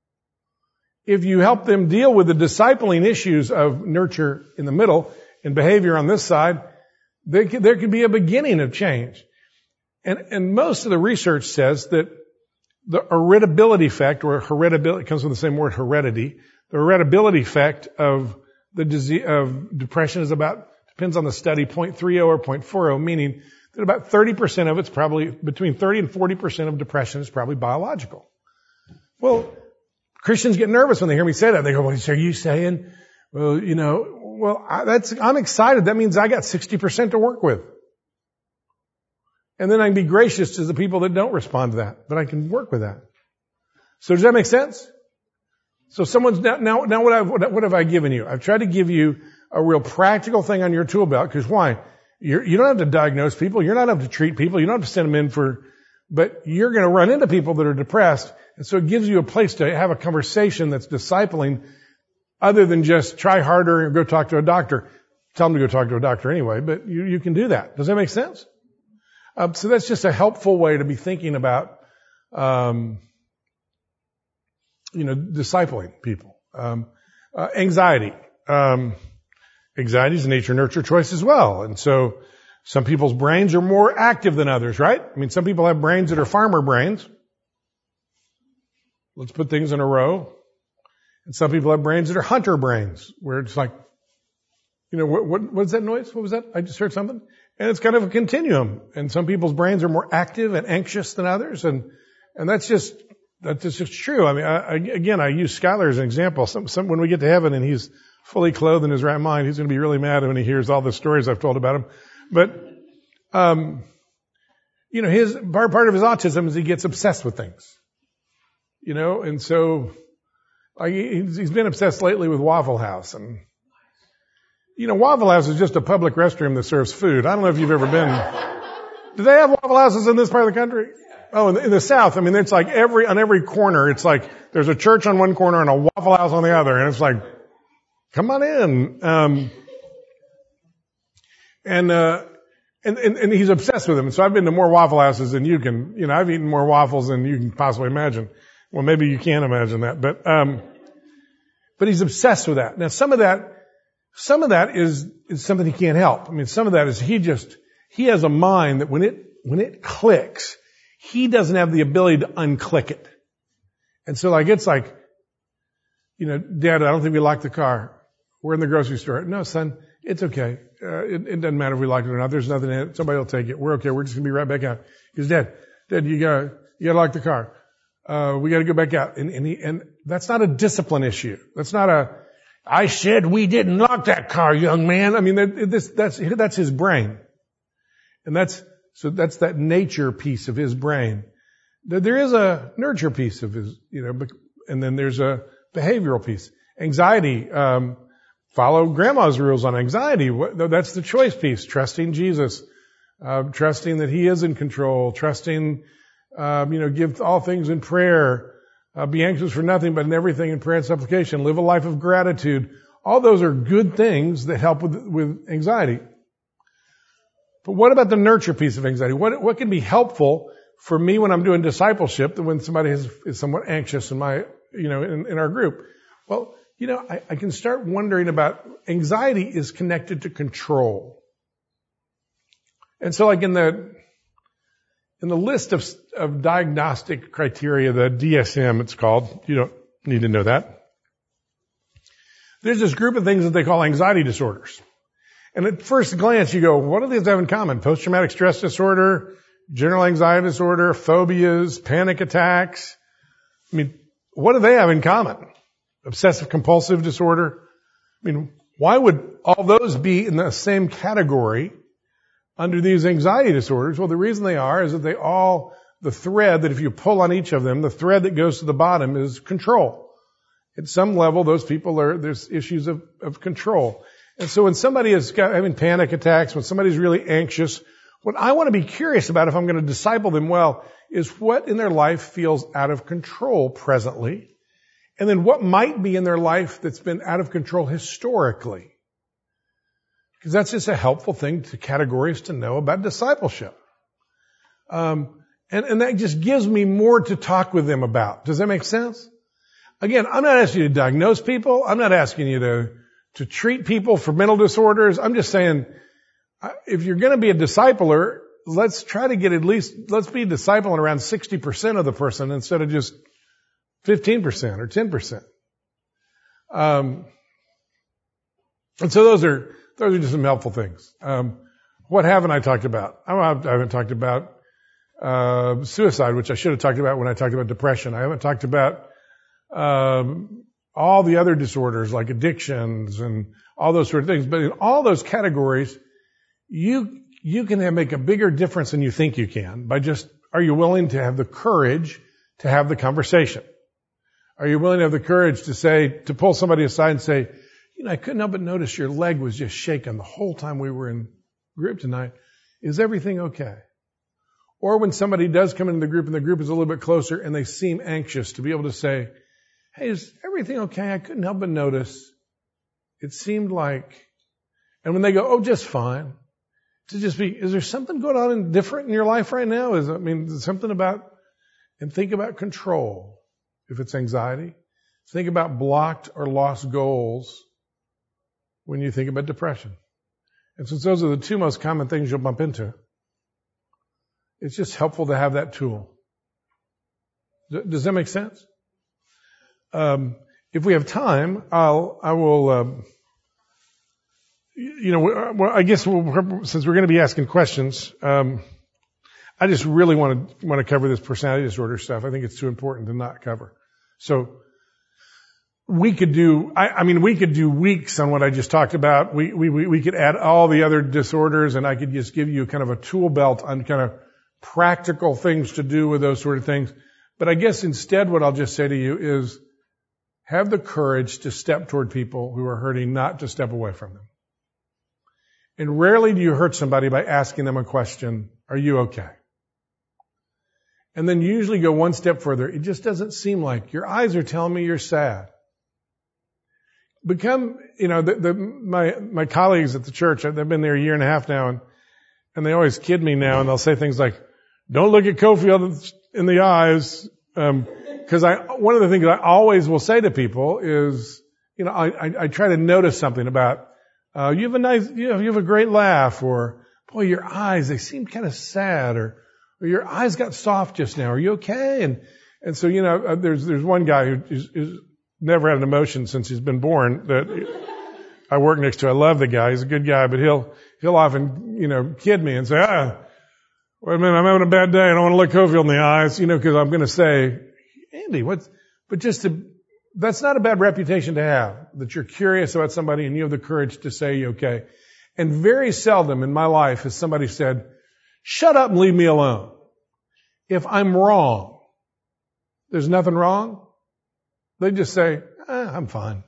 if you help them deal with the discipling issues of nurture in the middle and behavior on this side, there could, there could be a beginning of change. And, and most of the research says that the heritability effect, or heritability, it comes from the same word, heredity. The heritability effect of the disease, of depression is about, depends on the study, zero point three zero or zero point four zero, meaning that about thirty percent of it's probably, between thirty and forty percent of depression is probably biological. Well, Christians get nervous when they hear me say that. They go, well, are you saying, well, you know, well, I, that's, I'm excited. That means I got sixty percent to work with. And then I can be gracious to the people that don't respond to that, but I can work with that. So does that make sense? So someone's now, now, now what, I've, what, what have I given you? I've tried to give you a real practical thing on your tool belt, because why? You're, you don't have to diagnose people. You're not have to treat people. You don't have to send them in for, but you're going to run into people that are depressed. And so it gives you a place to have a conversation that's discipling, other than just try harder and go talk to a doctor. Tell them to go talk to a doctor anyway, but you, you can do that. Does that make sense? Um, so that's just a helpful way to be thinking about, um, you know, discipling people. Um, uh, anxiety. Um, anxiety is a nature-nurture choice as well. And so some people's brains are more active than others, right? I mean, some people have brains that are farmer brains. Let's put things in a row. And some people have brains that are hunter brains, where it's like, you know, what, what, what's that noise? What was that? I just heard something. And it's kind of a continuum. And some people's brains are more active and anxious than others. And, and that's just, that's just true. I mean, I, I, again, I use Skylar as an example. Some, some, when we get to heaven and he's fully clothed in his right mind, he's going to be really mad when he hears all the stories I've told about him. But, um, you know, his, part, part of his autism is he gets obsessed with things. You know, and so, like, he's, he's been obsessed lately with Waffle House. And, you know, Waffle House is just a public restroom that serves food. I don't know if you've ever been. Do they have Waffle Houses in this part of the country? Oh, in the, in the South, I mean, it's like every, on every corner, it's like there's a church on one corner and a Waffle House on the other. And it's like, come on in. Um, and, uh, and, and, and he's obsessed with them. And so I've been to more Waffle Houses than you can, you know, I've eaten more waffles than you can possibly imagine. Well, maybe you can't imagine that, but, um, but he's obsessed with that. Now, some of that, some of that is, is something he can't help. I mean, some of that is he just, he has a mind that when it, when it clicks, he doesn't have the ability to unclick it. And so like, it's like, you know, Dad, I don't think we locked the car. We're in the grocery store. No, son, it's okay. Uh, it, it doesn't matter if we locked it or not. There's nothing in it. Somebody will take it. We're okay. We're just going to be right back out. He goes, Dad, Dad, you gotta, you gotta lock the car. Uh, we gotta go back out. And, and he, and that's not a discipline issue. That's not a, I said we didn't lock that car, young man. I mean, that, this, that's, that's his brain. And that's, so that's that nature piece of his brain. There is a nurture piece of his, you know, and then there's a behavioral piece. Anxiety, um, follow grandma's rules on anxiety. That's the choice piece. Trusting Jesus, uh, trusting that he is in control, trusting, um, you know, give all things in prayer, uh, be anxious for nothing, but in everything in prayer and supplication, live a life of gratitude. All those are good things that help with, with anxiety. But what about the nurture piece of anxiety? What, what can be helpful for me when I'm doing discipleship, that when somebody is, is somewhat anxious in my, you know, in, in our group? Well, you know, I, I can start wondering about, anxiety is connected to control. And so like in the, in the list of, of diagnostic criteria, the D S M it's called, you don't need to know that. There's this group of things that they call anxiety disorders. And at first glance, you go, what do these have in common? Post-traumatic stress disorder, general anxiety disorder, phobias, panic attacks. I mean, what do they have in common? Obsessive compulsive disorder. I mean, why would all those be in the same category under these anxiety disorders? Well, the reason they are is that they all, the thread that if you pull on each of them, the thread that goes to the bottom is control. At some level, those people are, there's issues of, of control. And so when somebody is having panic attacks, when somebody's really anxious, what I want to be curious about if I'm going to disciple them well is what in their life feels out of control presently, and then what might be in their life that's been out of control historically. Because that's just a helpful thing to categories to know about discipleship. Um, and, and that just gives me more to talk with them about. Does that make sense? Again, I'm not asking you to diagnose people. I'm not asking you to to treat people for mental disorders. I'm just saying, if you're going to be a discipler, let's try to get at least, let's be discipling around sixty percent of the person instead of just fifteen percent or ten percent. Um, and so those are, those are just some helpful things. Um, what haven't I talked about? I haven't talked about, uh, suicide, which I should have talked about when I talked about depression. I haven't talked about, um, all the other disorders like addictions and all those sort of things. But in all those categories, you you can have, make a bigger difference than you think you can by just, are you willing to have the courage to have the conversation? Are you willing to have the courage to say, to pull somebody aside and say, you know, I couldn't help but notice your leg was just shaking the whole time we were in group tonight. Is everything okay? Or when somebody does come into the group and the group is a little bit closer and they seem anxious, to be able to say, hey, is everything okay? I couldn't help but notice. It seemed like, and when they go, oh, just fine, to just be, is there something going on in different in your life right now? Is, I mean, is something about, and think about control. If it's anxiety, think about blocked or lost goals when you think about depression. And since those are the two most common things you'll bump into, it's just helpful to have that tool. Does that make sense? Um, if we have time, I'll, I will, um, you know, well, I guess we'll, since we're going to be asking questions, um, I just really want to want to cover this personality disorder stuff. I think it's too important to not cover. So we could do, I, I mean, we could do weeks on what I just talked about. We, we, we could add all the other disorders, and I could just give you kind of a tool belt on kind of practical things to do with those sort of things. But I guess instead what I'll just say to you is have the courage to step toward people who are hurting, not to step away from them. And rarely do you hurt somebody by asking them a question, are you okay? And then you usually go one step further. It just doesn't seem like your eyes are telling me you're sad. Become, you know, the, the, my, my colleagues at the church, they've been there a year and a half now, and, and they always kid me now, and they'll say things like, don't look at Cofield in the eyes, um, cause I, one of the things I always will say to people is, you know, I, I, I try to notice something about, uh, you have a nice, you know, you have a great laugh, or, boy, your eyes, they seem kind of sad, or, or your eyes got soft just now. Are you okay? And, and so, you know, there's, there's one guy who is, is never had an emotion since he's been born that I work next to. I love the guy. He's a good guy, but he'll, he'll often, you know, kid me and say, ah, wait a minute, I'm having a bad day. I don't want to look Cofield in the eyes, you know, cause I'm going to say, Andy, what's, but just to, that's not a bad reputation to have, that you're curious about somebody and you have the courage to say, you okay. And very seldom in my life has somebody said, shut up and leave me alone. If I'm wrong, there's nothing wrong. They just say, ah, I'm fine.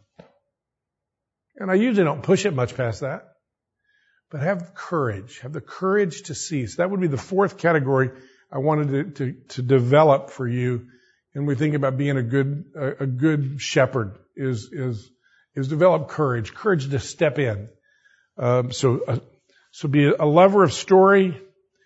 And I usually don't push it much past that. But have courage. Have the courage to cease. That would be the fourth category I wanted to, to, to develop for you. And we think about being a good, a, a good shepherd is, is, is develop courage. Courage to step in. Um, so, uh, so be a lover of story.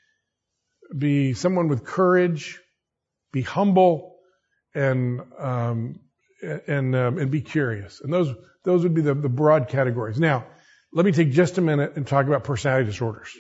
Be someone with courage. Be humble. And, um, and, um, and be curious. And those, those would be the, the broad categories. Now, let me take just a minute and talk about personality disorders.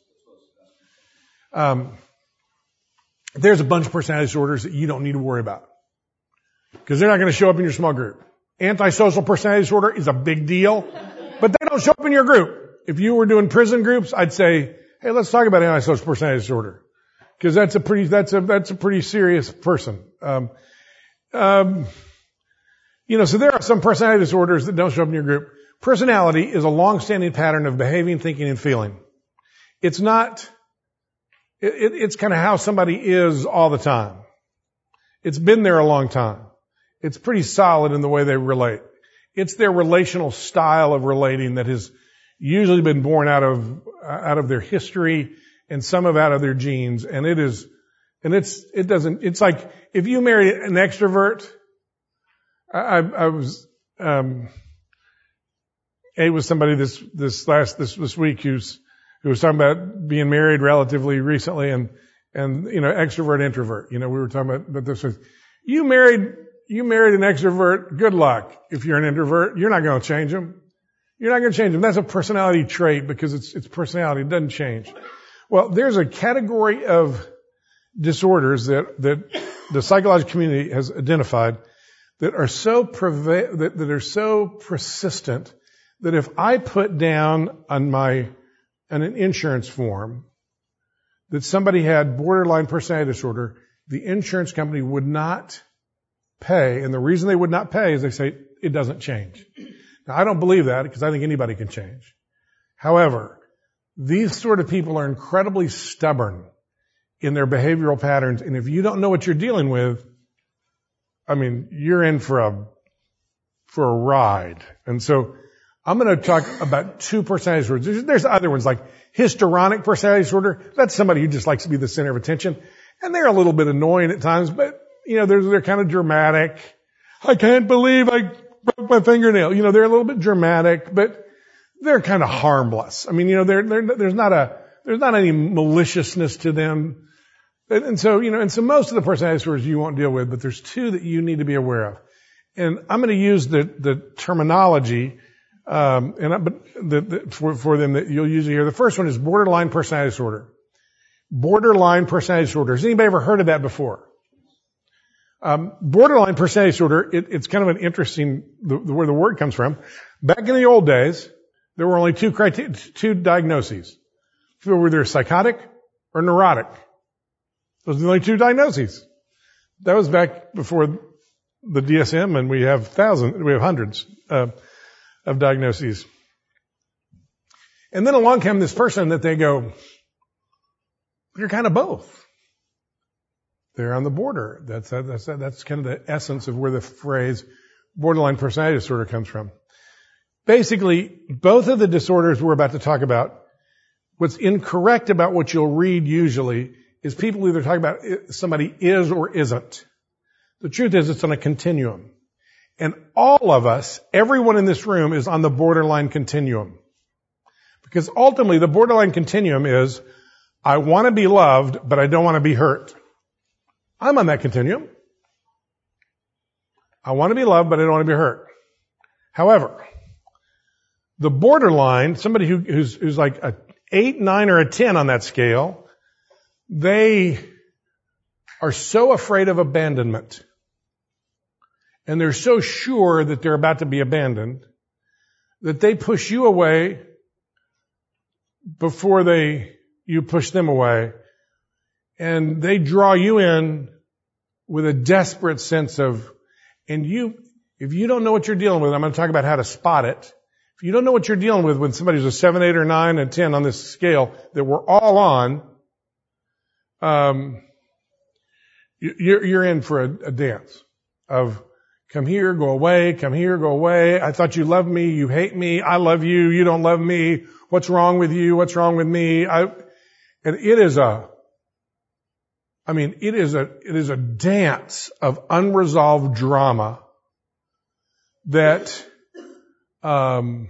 Um, there's a bunch of personality disorders that you don't need to worry about because they're not going to show up in your small group. Antisocial personality disorder is a big deal, but they don't show up in your group. If you were doing prison groups, I'd say, hey, let's talk about antisocial personality disorder because that's a pretty, that's a, that's a pretty serious person. Um, um, you know, so there are some personality disorders that don't show up in your group. Personality is a long-standing pattern of behaving, thinking, and feeling. It's not, it, it, it's kind of how somebody is all the time. It's been there a long time. It's pretty solid in the way they relate. It's their relational style of relating that has usually been born out of, out of their history and some of out of their genes. And it is, and it's, it doesn't, it's like if you marry an extrovert, I, I, I was, um, It was somebody this, this last, this, this week who's, who was talking about being married relatively recently and, and, you know, extrovert, introvert. You know, we were talking about, but this was, you married, you married an extrovert, good luck. If you're an introvert, you're not going to change them. You're not going to change them. That's a personality trait because it's, it's personality. It doesn't change. Well, there's a category of disorders that, that the psychological community has identified that are so preva- that, that are so persistent that if I put down on my, on an insurance form that somebody had borderline personality disorder, the insurance company would not pay. And the reason they would not pay is they say it doesn't change. Now, I don't believe that because I think anybody can change. However, these sort of people are incredibly stubborn in their behavioral patterns. And if you don't know what you're dealing with, I mean, you're in for a, for a ride. And so I'm going to talk about two personality disorders. There's, there's other ones like histrionic personality disorder. That's somebody who just likes to be the center of attention. And they're a little bit annoying at times, but, you know, they're, they're kind of dramatic. I can't believe I broke my fingernail. You know, they're a little bit dramatic, but they're kind of harmless. I mean, you know, they're, they're, there's not a, there's not any maliciousness to them. And, and so, you know, and so most of the personality disorders you won't deal with, but there's two that you need to be aware of. And I'm going to use the, the terminology, um, and I, but the, the, for, for them that you'll usually hear. The first one is borderline personality disorder. Borderline personality disorder. Has anybody ever heard of that before? Um, borderline personality disorder, it, it's kind of an interesting, the, the, where the word comes from. Back in the old days, there were only two criteria, two diagnoses. People were either psychotic or neurotic. Those are the only two diagnoses. That was back before the D S M, and we have thousands, we have hundreds uh, of diagnoses. And then along came this person that they go, you're kind of both. They're on the border. That's that's that's kind of the essence of where the phrase borderline personality disorder comes from. Basically, both of the disorders we're about to talk about, what's incorrect about what you'll read usually is people either talk about somebody is or isn't. The truth is it's on a continuum. And all of us, everyone in this room is on the borderline continuum. Because ultimately the borderline continuum is, I want to be loved, but I don't want to be hurt. I'm on that continuum. I want to be loved, but I don't want to be hurt. However, the borderline, somebody who, who's, who's like a eight, nine, or a ten on that scale, they are so afraid of abandonment. And they're so sure that they're about to be abandoned that they push you away before they, you push them away. And they draw you in with a desperate sense of, and you, if you don't know what you're dealing with, I'm going to talk about how to spot it. If you don't know what you're dealing with when somebody's a seven, eight, or nine, and ten on this scale that we're all on, um, you're, you're in for a, a dance of come here, go away, come here, go away. I thought you loved me, you hate me, I love you, you don't love me. What's wrong with you? What's wrong with me? I, and it is a, I mean, it is a, it is a dance of unresolved drama that, um,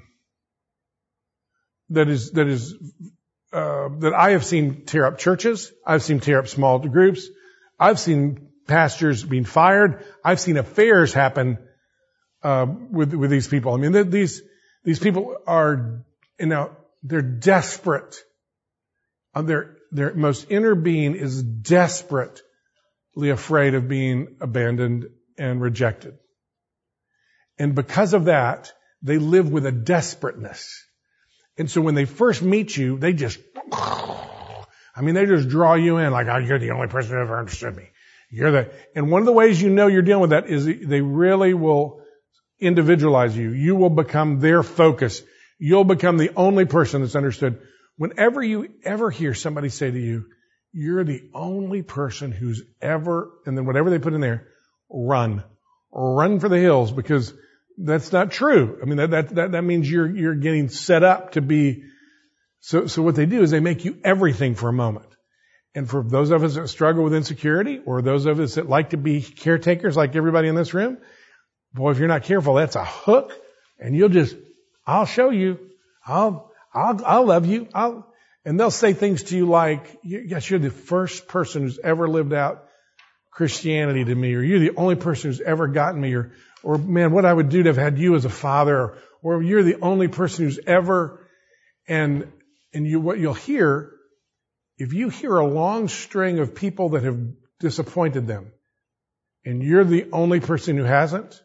that is, that is, uh, that I have seen tear up churches. I've seen tear up small groups. I've seen pastors being fired. I've seen affairs happen, uh, with, with these people. I mean, these, these people are, you know, they're desperate. Uh, their, their most inner being is desperately afraid of being abandoned and rejected. And because of that, they live with a desperateness. And so when they first meet you, they just, I mean, they just draw you in like, oh, you're the only person who ever understood me. You're the, and one of the ways you know you're dealing with that is they really will individualize you. You will become their focus. You'll become the only person that's understood. Whenever you ever hear somebody say to you, you're the only person who's ever, and then whatever they put in there, run. Run for the hills, because that's not true. I mean, that, that, that, that means you're, you're getting set up to be, so, so what they do is they make you everything for a moment. And for those of us that struggle with insecurity, or those of us that like to be caretakers like everybody in this room, boy, if you're not careful, that's a hook, and you'll just, I'll show you, I'll, I'll, I'll love you, I'll, and they'll say things to you like, yes, you're the first person who's ever lived out Christianity to me, or you're the only person who's ever gotten me, or, or man, what I would do to have had you as a father, or, or you're the only person who's ever, and, and you, what you'll hear, if you hear a long string of people that have disappointed them, and you're the only person who hasn't,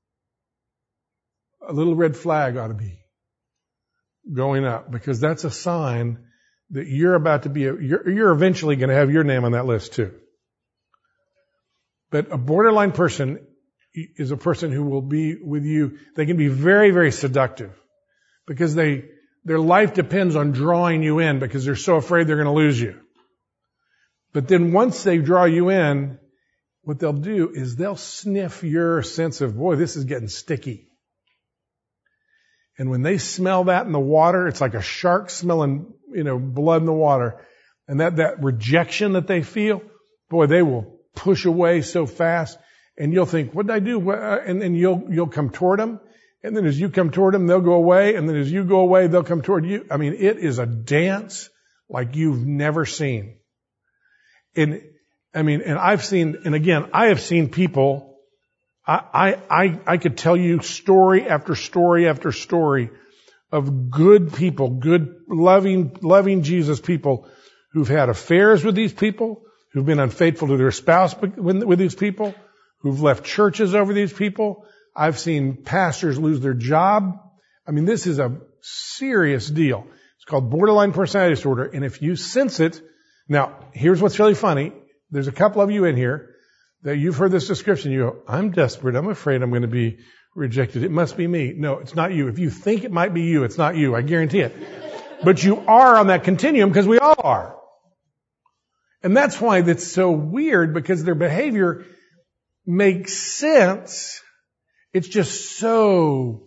a little red flag ought to be going up, because that's a sign that you're about to be, a, you're, you're eventually going to have your name on that list too. But a borderline person is a person who will be with you. They can be very, very seductive because they, their life depends on drawing you in because they're so afraid they're going to lose you. But then once they draw you in, what they'll do is they'll sniff your sense of, boy, this is getting sticky. And when they smell that in the water, it's like a shark smelling, you know, blood in the water. And that, that rejection that they feel, boy, they will push away so fast. And you'll think, what did I do? And then you'll, you'll come toward them. And then as you come toward them, they'll go away. And then as you go away, they'll come toward you. I mean, it is a dance like you've never seen. And, I mean, and I've seen, and again, I have seen people, I, I, I, I could tell you story after story after story of good people, good, loving, loving Jesus people who've had affairs with these people, who've been unfaithful to their spouse with these people, who've left churches over these people. I've seen pastors lose their job. I mean, this is a serious deal. It's called borderline personality disorder. And if you sense it, now, here's what's really funny. There's a couple of you in here that you've heard this description. You go, I'm desperate. I'm afraid I'm going to be rejected. It must be me. No, it's not you. If you think it might be you, it's not you. I guarantee it. But you are on that continuum because we all are. And that's why that's so weird, because their behavior makes sense. It's just so,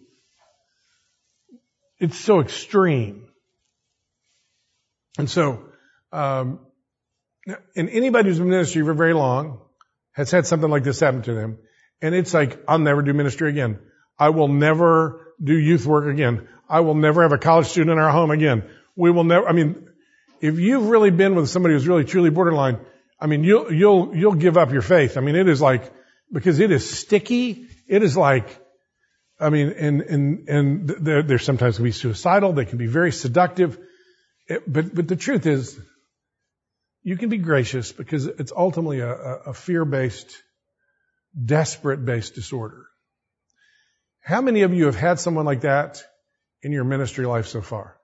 it's so extreme. And so, um, and anybody who's in ministry for very long has had something like this happen to them. And it's like, I'll never do ministry again. I will never do youth work again. I will never have a college student in our home again. We will never, I mean, if you've really been with somebody who's really truly borderline, I mean, you'll, you'll, you'll give up your faith. I mean, it is like, because it is sticky. It is like, I mean, and, and, and they're, they're sometimes can be suicidal. They can be very seductive. It, but, but the truth is, you can be gracious because it's ultimately a, a fear-based, desperate-based disorder. How many of you have had someone like that in your ministry life so far?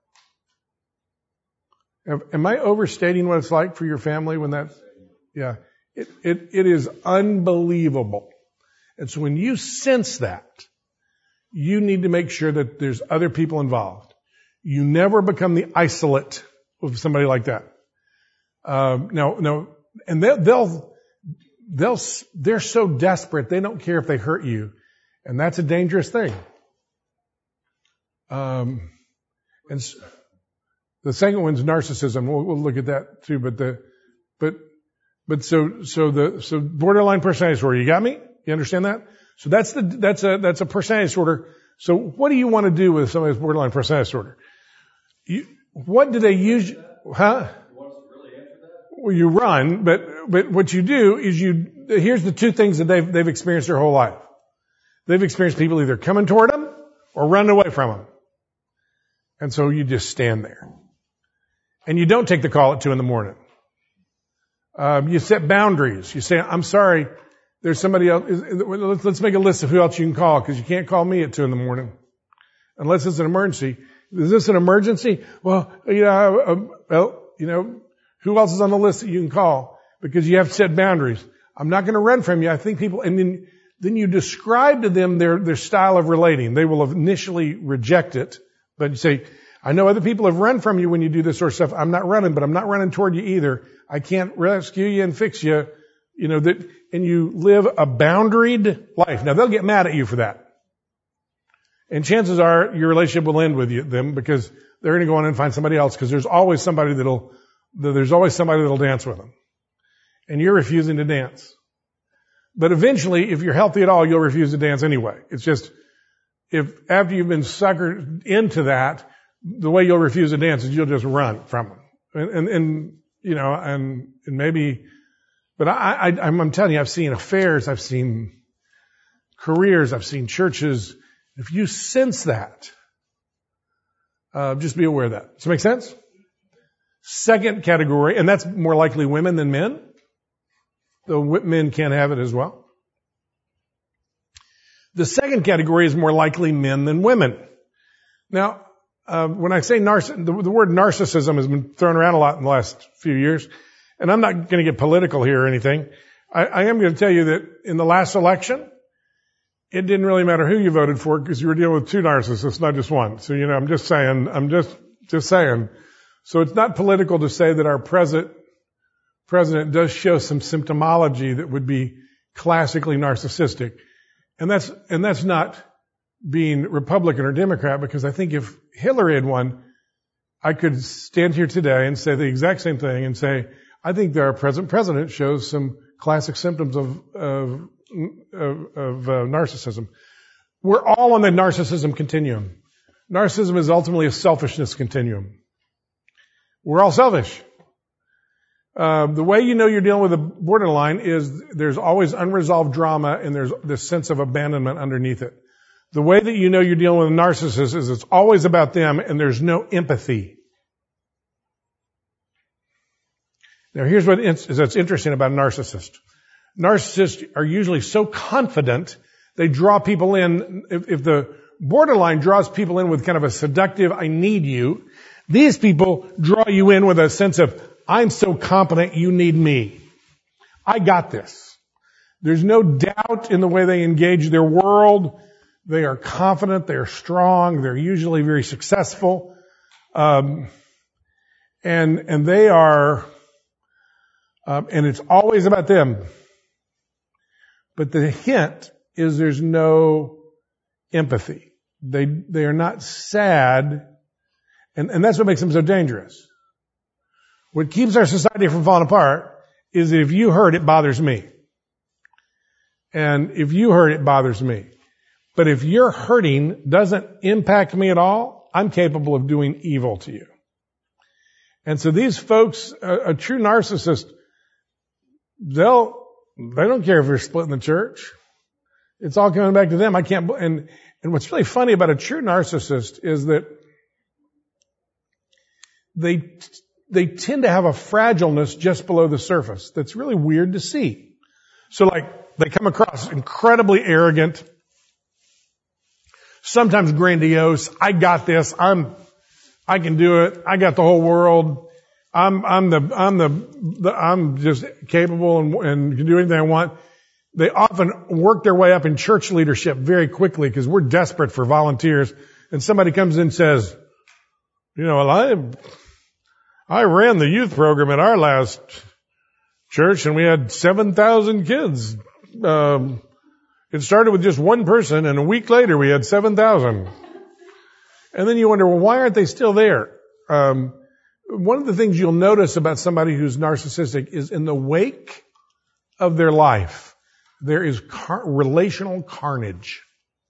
Am I overstating what it's like for your family when that, yeah, it, it, it is unbelievable. And so when you sense that, you need to make sure that there's other people involved. You never become the isolate of somebody like that. Um, no, no, and they'll, they'll, they'll, they're so desperate, they don't care if they hurt you. And that's a dangerous thing. Um, and so, the second one's narcissism. We'll, we'll look at that too, but the, but, but so, so the, so borderline personality disorder, you got me? You understand that? So that's the, that's a, that's a personality disorder. So what do you want to do with somebody with borderline personality disorder? You, what do they use, huh? Well, you run, but, but what you do is you, here's the two things that they've, they've experienced their whole life. They've experienced people either coming toward them or running away from them. And so you just stand there. And you don't take the call at two in the morning. Um, you set boundaries. You say, I'm sorry, there's somebody else. Let's make a list of who else you can call, because you can't call me at two in the morning. Unless it's an emergency. Is this an emergency? Well, you know, um, well, you know, who else is on the list that you can call? Because you have to set boundaries. I'm not going to run from you. I think people, and then, then you describe to them their, their style of relating. They will initially reject it, but you say, I know other people have run from you when you do this sort of stuff. I'm not running, but I'm not running toward you either. I can't rescue you and fix you. You know, that, and you live a boundaried life. Now they'll get mad at you for that. And chances are your relationship will end with you, them, because they're going to go on and find somebody else, because there's always somebody that'll, there's always somebody that'll dance with them. And you're refusing to dance. But eventually, if you're healthy at all, you'll refuse to dance anyway. It's just, if after you've been suckered into that, the way you'll refuse to dance is you'll just run from them. And, and, and you know, and, and maybe, but I, I, I'm, I'm telling you, I've seen affairs, I've seen careers, I've seen churches. If you sense that, uh, just be aware of that. Does that make sense? Second category, and that's more likely women than men, though men can have it as well. The second category is more likely men than women. Now, uh, when I say narciss, the, the word narcissism has been thrown around a lot in the last few years, and I'm not going to get political here or anything. I, I am going to tell you that in the last election, it didn't really matter who you voted for because you were dealing with two narcissists, not just one. So, you know, I'm just saying, I'm just, just saying. So it's not political to say that our present president does show some symptomology that would be classically narcissistic. And that's, and that's not being Republican or Democrat, because I think if Hillary had won, I could stand here today and say the exact same thing and say, I think that our present president shows some classic symptoms of, of, of, of uh, narcissism. We're all on the narcissism continuum. Narcissism is ultimately a selfishness continuum. We're all selfish. Uh, the way you know you're dealing with a borderline is there's always unresolved drama and there's this sense of abandonment underneath it. The way that you know you're dealing with a narcissist is it's always about them and there's no empathy. Now here's what is that's interesting about a narcissist. Narcissists are usually so confident they draw people in. If, if the borderline draws people in with kind of a seductive, I need you, these people draw you in with a sense of, I'm so competent, you need me. I got this. There's no doubt in the way they engage their world. They are confident, they're strong, they're usually very successful. Um, and, and they are, um, and it's always about them. But the hint is there's no empathy. They, they are not sad. And, and that's what makes them so dangerous. What keeps our society from falling apart is that if you hurt, it bothers me. And if you hurt, it bothers me. But if your hurting doesn't impact me at all, I'm capable of doing evil to you. And so these folks, a, a true narcissist, they'll, they don't care if they're splitting the church. It's all coming back to them. I can't, and, and what's really funny about a true narcissist is that they, they tend to have a fragileness just below the surface that's really weird to see. So like, they come across incredibly arrogant, sometimes grandiose. I got this. I'm, I can do it. I got the whole world. I'm, I'm the, I'm the, the I'm just capable and, and can do anything I want. They often work their way up in church leadership very quickly because we're desperate for volunteers. And somebody comes in and says, you know, well, I, I ran the youth program at our last church and we had seven thousand kids. Um, It started with just one person, and a week later we had seven thousand. And then you wonder, well, why aren't they still there? Um, one of the things you'll notice about somebody who's narcissistic is in the wake of their life, there is car- relational carnage.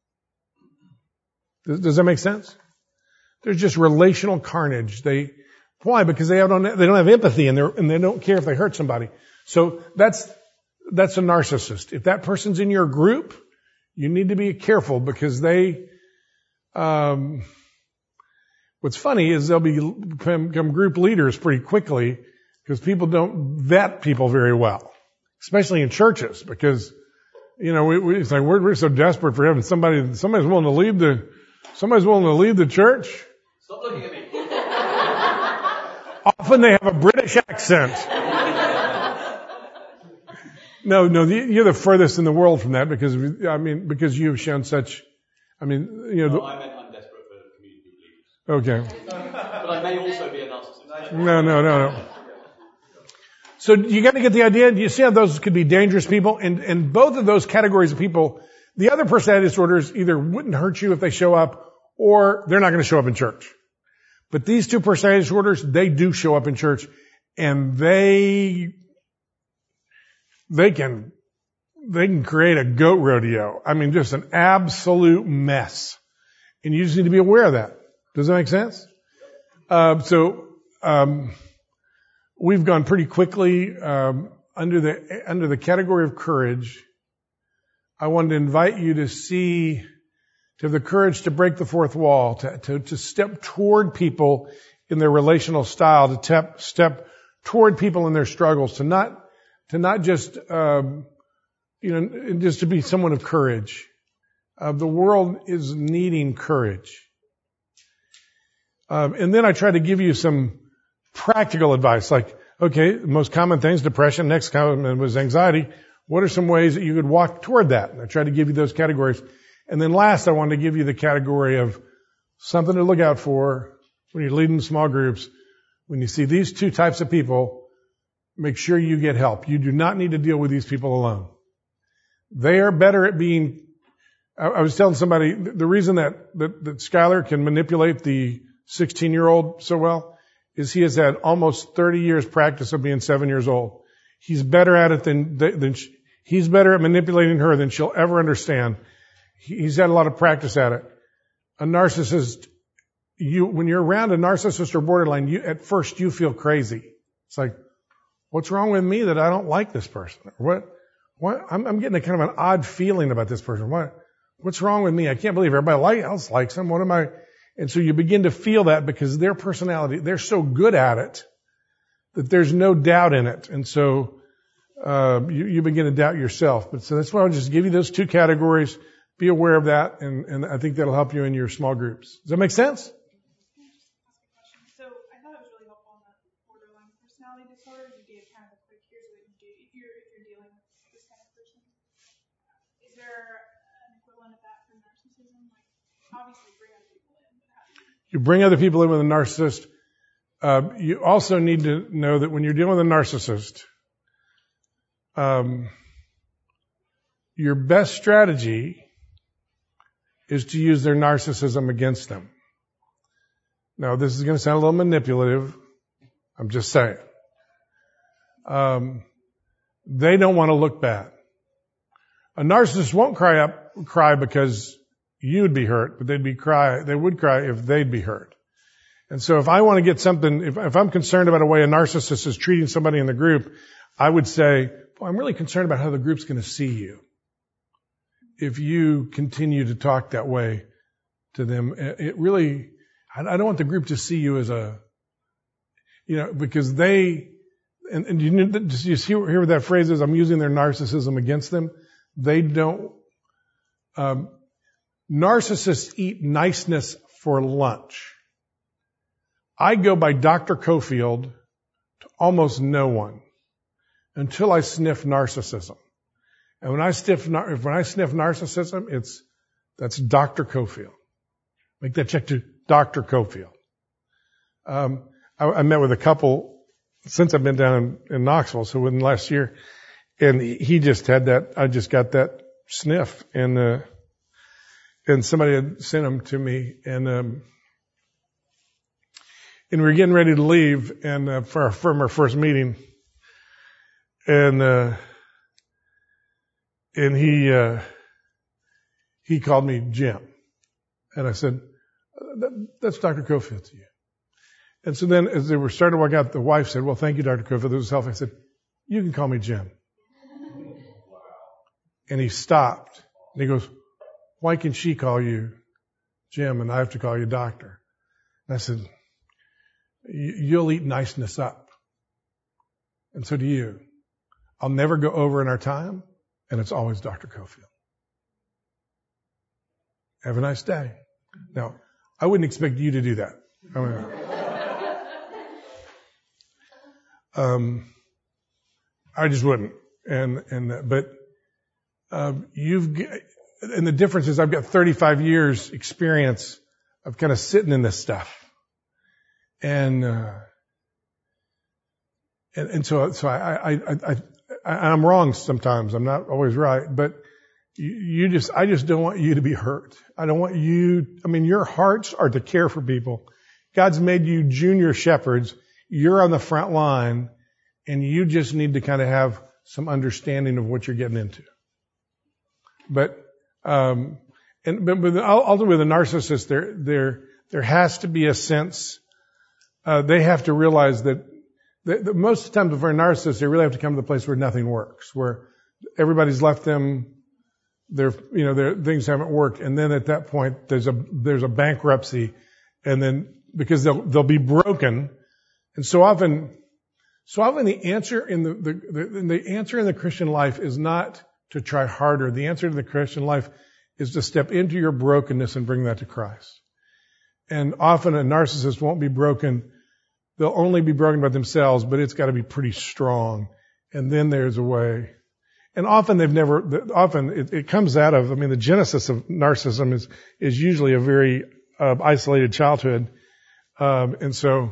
Does, does that make sense? There's just relational carnage. They, why? Because they don't, they don't have empathy and, they're, and they don't care if they hurt somebody. So that's, That's a narcissist. If that person's in your group, you need to be careful because they, um, what's funny is they'll be, become, become group leaders pretty quickly because people don't vet people very well, especially in churches because, you know, we, we, it's like we're, we're so desperate for having somebody, somebody's willing to lead the, somebody's willing to lead the church. Stop looking at me. Often they have a British accent. No, no, you're the furthest in the world from that because, I mean, because you've shown such, I mean, you know. No, I meant I'm desperate for community leaders. Okay. But I may also be a narcissist. No, no, no, no. So you got to get the idea. You see how those could be dangerous people? And, and both of those categories of people, the other personality disorders either wouldn't hurt you if they show up or they're not going to show up in church. But these two personality disorders, they do show up in church and they, They can, they can create a goat rodeo. I mean, just an absolute mess. And you just need to be aware of that. Does that make sense? Uh, so, um, we've gone pretty quickly, um, under the, under the category of courage. I wanted to invite you to see, to have the courage to break the fourth wall, to, to, to step toward people in their relational style, to step, step toward people in their struggles, to not, To not just, um, you know, just to be someone of courage. Uh, the world is needing courage. Um, and then I try to give you some practical advice, like, okay, the most common things, depression. Next common was anxiety. What are some ways that you could walk toward that? And I tried to give you those categories. And then last, I wanted to give you the category of something to look out for when you're leading small groups. When you see these two types of people, make sure you get help. You do not need to deal with these people alone. They are better at being, I, I was telling somebody, the reason that, that, that Skylar can manipulate the sixteen-year-old so well is he has had almost thirty years practice of being seven years old. He's better at it than, than she, he's better at manipulating her than she'll ever understand. He's had a lot of practice at it. A narcissist, you, when you're around a narcissist or borderline, you, at first you feel crazy. It's like, what's wrong with me that I don't like this person? What, what, I'm, I'm getting a kind of an odd feeling about this person. What, what's wrong with me? I can't believe everybody else likes him. What am I? And so you begin to feel that because their personality, they're so good at it that there's no doubt in it. And so, uh, you, you begin to doubt yourself. But so that's why I'll just give you those two categories. Be aware of that, and, and I think that'll help you in your small groups. Does that make sense? So I thought it was really helpful on the borderline personality disorder. You gave kind of a quick, here's what you do if you're if you're dealing with this kind of person. Is there an equivalent of that for narcissism? Like, obviously bring other people in, but how do you? You bring other people in with a narcissist. Uh, you also need to know that when you're dealing with a narcissist, um, your best strategy is to use their narcissism against them. Now, this is going to sound a little manipulative. I'm just saying. Um, they don't want to look bad. A narcissist won't cry up, cry because you'd be hurt, but they'd be cry, they would cry if they'd be hurt. And so if I want to get something, if, if I'm concerned about a way a narcissist is treating somebody in the group, I would say, well, I'm really concerned about how the group's going to see you. If you continue to talk that way to them, it really, I don't want the group to see you as a, you know, because they, and, and you, you see, hear what that phrase is, I'm using their narcissism against them. They don't, um, narcissists eat niceness for lunch. I go by Doctor Cofield to almost no one until I sniff narcissism. And when I sniff, when I sniff narcissism, it's, that's Doctor Cofield. Make that check to Doctor Cofield. Um, I, I met with a couple since I've been down in, in Knoxville, so within the last year, and he just had that, I just got that sniff, and, uh, and somebody had sent him to me, and, um, and we were getting ready to leave, and, uh, for our, from our first meeting, and, uh, And he, uh, he called me Jim. And I said, that, that's Doctor Cofield to you. And so then as they were starting to walk out, the wife said, well, thank you, Doctor Cofield. This was helpful. I said, you can call me Jim. And he stopped. And he goes, why can she call you Jim and I have to call you Doctor? And I said, you'll eat niceness up. And so do you. I'll never go over in our time. And it's always Doctor Cofield. Have a nice day. Now, I wouldn't expect you to do that. I mean, um, I just wouldn't. And, and, but, um, you've, and the difference is I've got thirty-five years experience of kind of sitting in this stuff. And, uh, and, and so, so I, I, I, I I'm wrong sometimes. I'm not always right, but you, you just, I just don't want you to be hurt. I don't want you, I mean, your hearts are to care for people. God's made you junior shepherds. You're on the front line and you just need to kind of have some understanding of what you're getting into. But, um, and, but, but ultimately with a narcissist, there, there, there has to be a sense, uh, they have to realize that The, the, most of the time for a narcissist, they really have to come to the place where nothing works, where everybody's left them, their, you know, their things haven't worked, and then at that point there's a there's a bankruptcy, and then because they'll they'll be broken, and so often, so often the answer in the the, the the answer in the Christian life is not to try harder. The answer to the Christian life is to step into your brokenness and bring that to Christ. And often a narcissist won't be broken. They'll only be broken by themselves, but it's got to be pretty strong. And then there's a way. and often they've never, often it, it comes out of, I mean, the genesis of narcissism is, is usually a very uh, isolated childhood. Um, and so,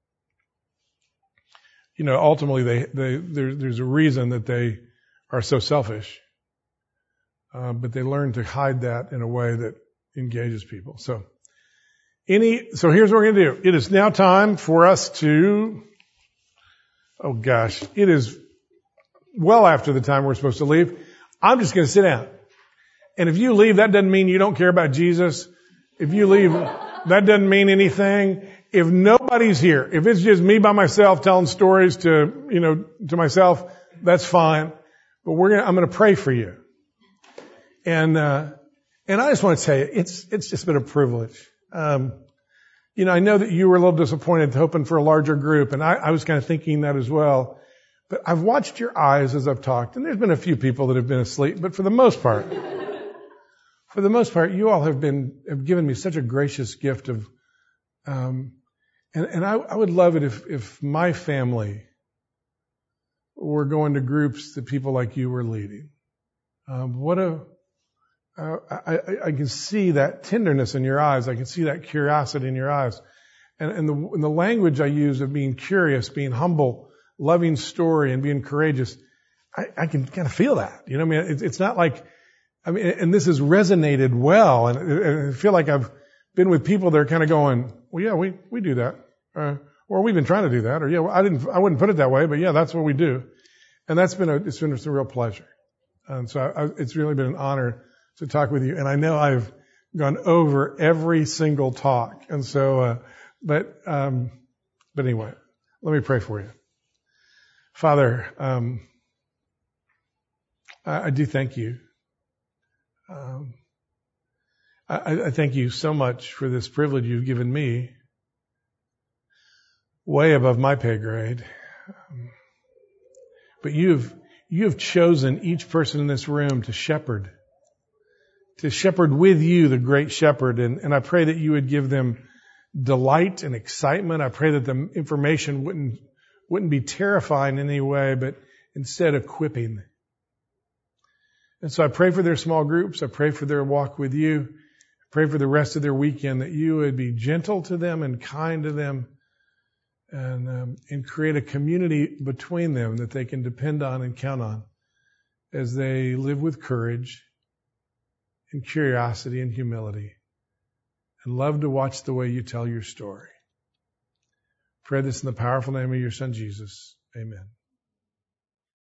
you know, ultimately they, they, there, there's a reason that they are so selfish. Uh, but they learn to hide that in a way that engages people. So, any, so here's what we're going to do. It is now time for us to, oh gosh, it is well after the time we're supposed to leave. I'm just going to sit down. And if you leave, that doesn't mean you don't care about Jesus. If you leave, that doesn't mean anything. If nobody's here, if it's just me by myself telling stories to, you know, to myself, that's fine. But we're going to, I'm going to pray for you. And, uh, and I just want to tell you, it's, it's just been a privilege. Um, you know, I know that you were a little disappointed hoping for a larger group, and I, I was kind of thinking that as well. But I've watched your eyes as I've talked, and there's been a few people that have been asleep, but for the most part, for the most part, you all have been, have given me such a gracious gift of, um, and, and I, I would love it if, if my family were going to groups that people like you were leading. Um, what a, Uh, I, I, I can see that tenderness in your eyes. I can see that curiosity in your eyes. And, and, the, and the language I use of being curious, being humble, loving story, and being courageous, I, I can kind of feel that. You know what I mean? It, it's not like, I mean, and this has resonated well. And, and I feel like I've been with people that are kind of going, well, yeah, we, we do that. Uh, or we've been trying to do that. Or yeah, well, I didn't, I wouldn't put it that way, but yeah, that's what we do. And that's been a, it's been a real pleasure. And so I, it's really been an honor to talk with you. And I know I've gone over every single talk. And so, uh, but, um, but anyway, let me pray for you. Father, um, I, I do thank you. Um, I, I thank you so much for this privilege you've given me, way above my pay grade. Um, but you've, you have chosen each person in this room to shepherd. To shepherd with you, the great shepherd. And, and I pray that you would give them delight and excitement. I pray that the information wouldn't, wouldn't be terrifying in any way, but instead equipping. And so I pray for their small groups. I pray for their walk with you. I pray for the rest of their weekend that you would be gentle to them and kind to them, and, um, and create a community between them that they can depend on and count on as they live with courage and curiosity and humility, and love to watch the way you tell your story. Pray this in the powerful name of your Son, Jesus. Amen.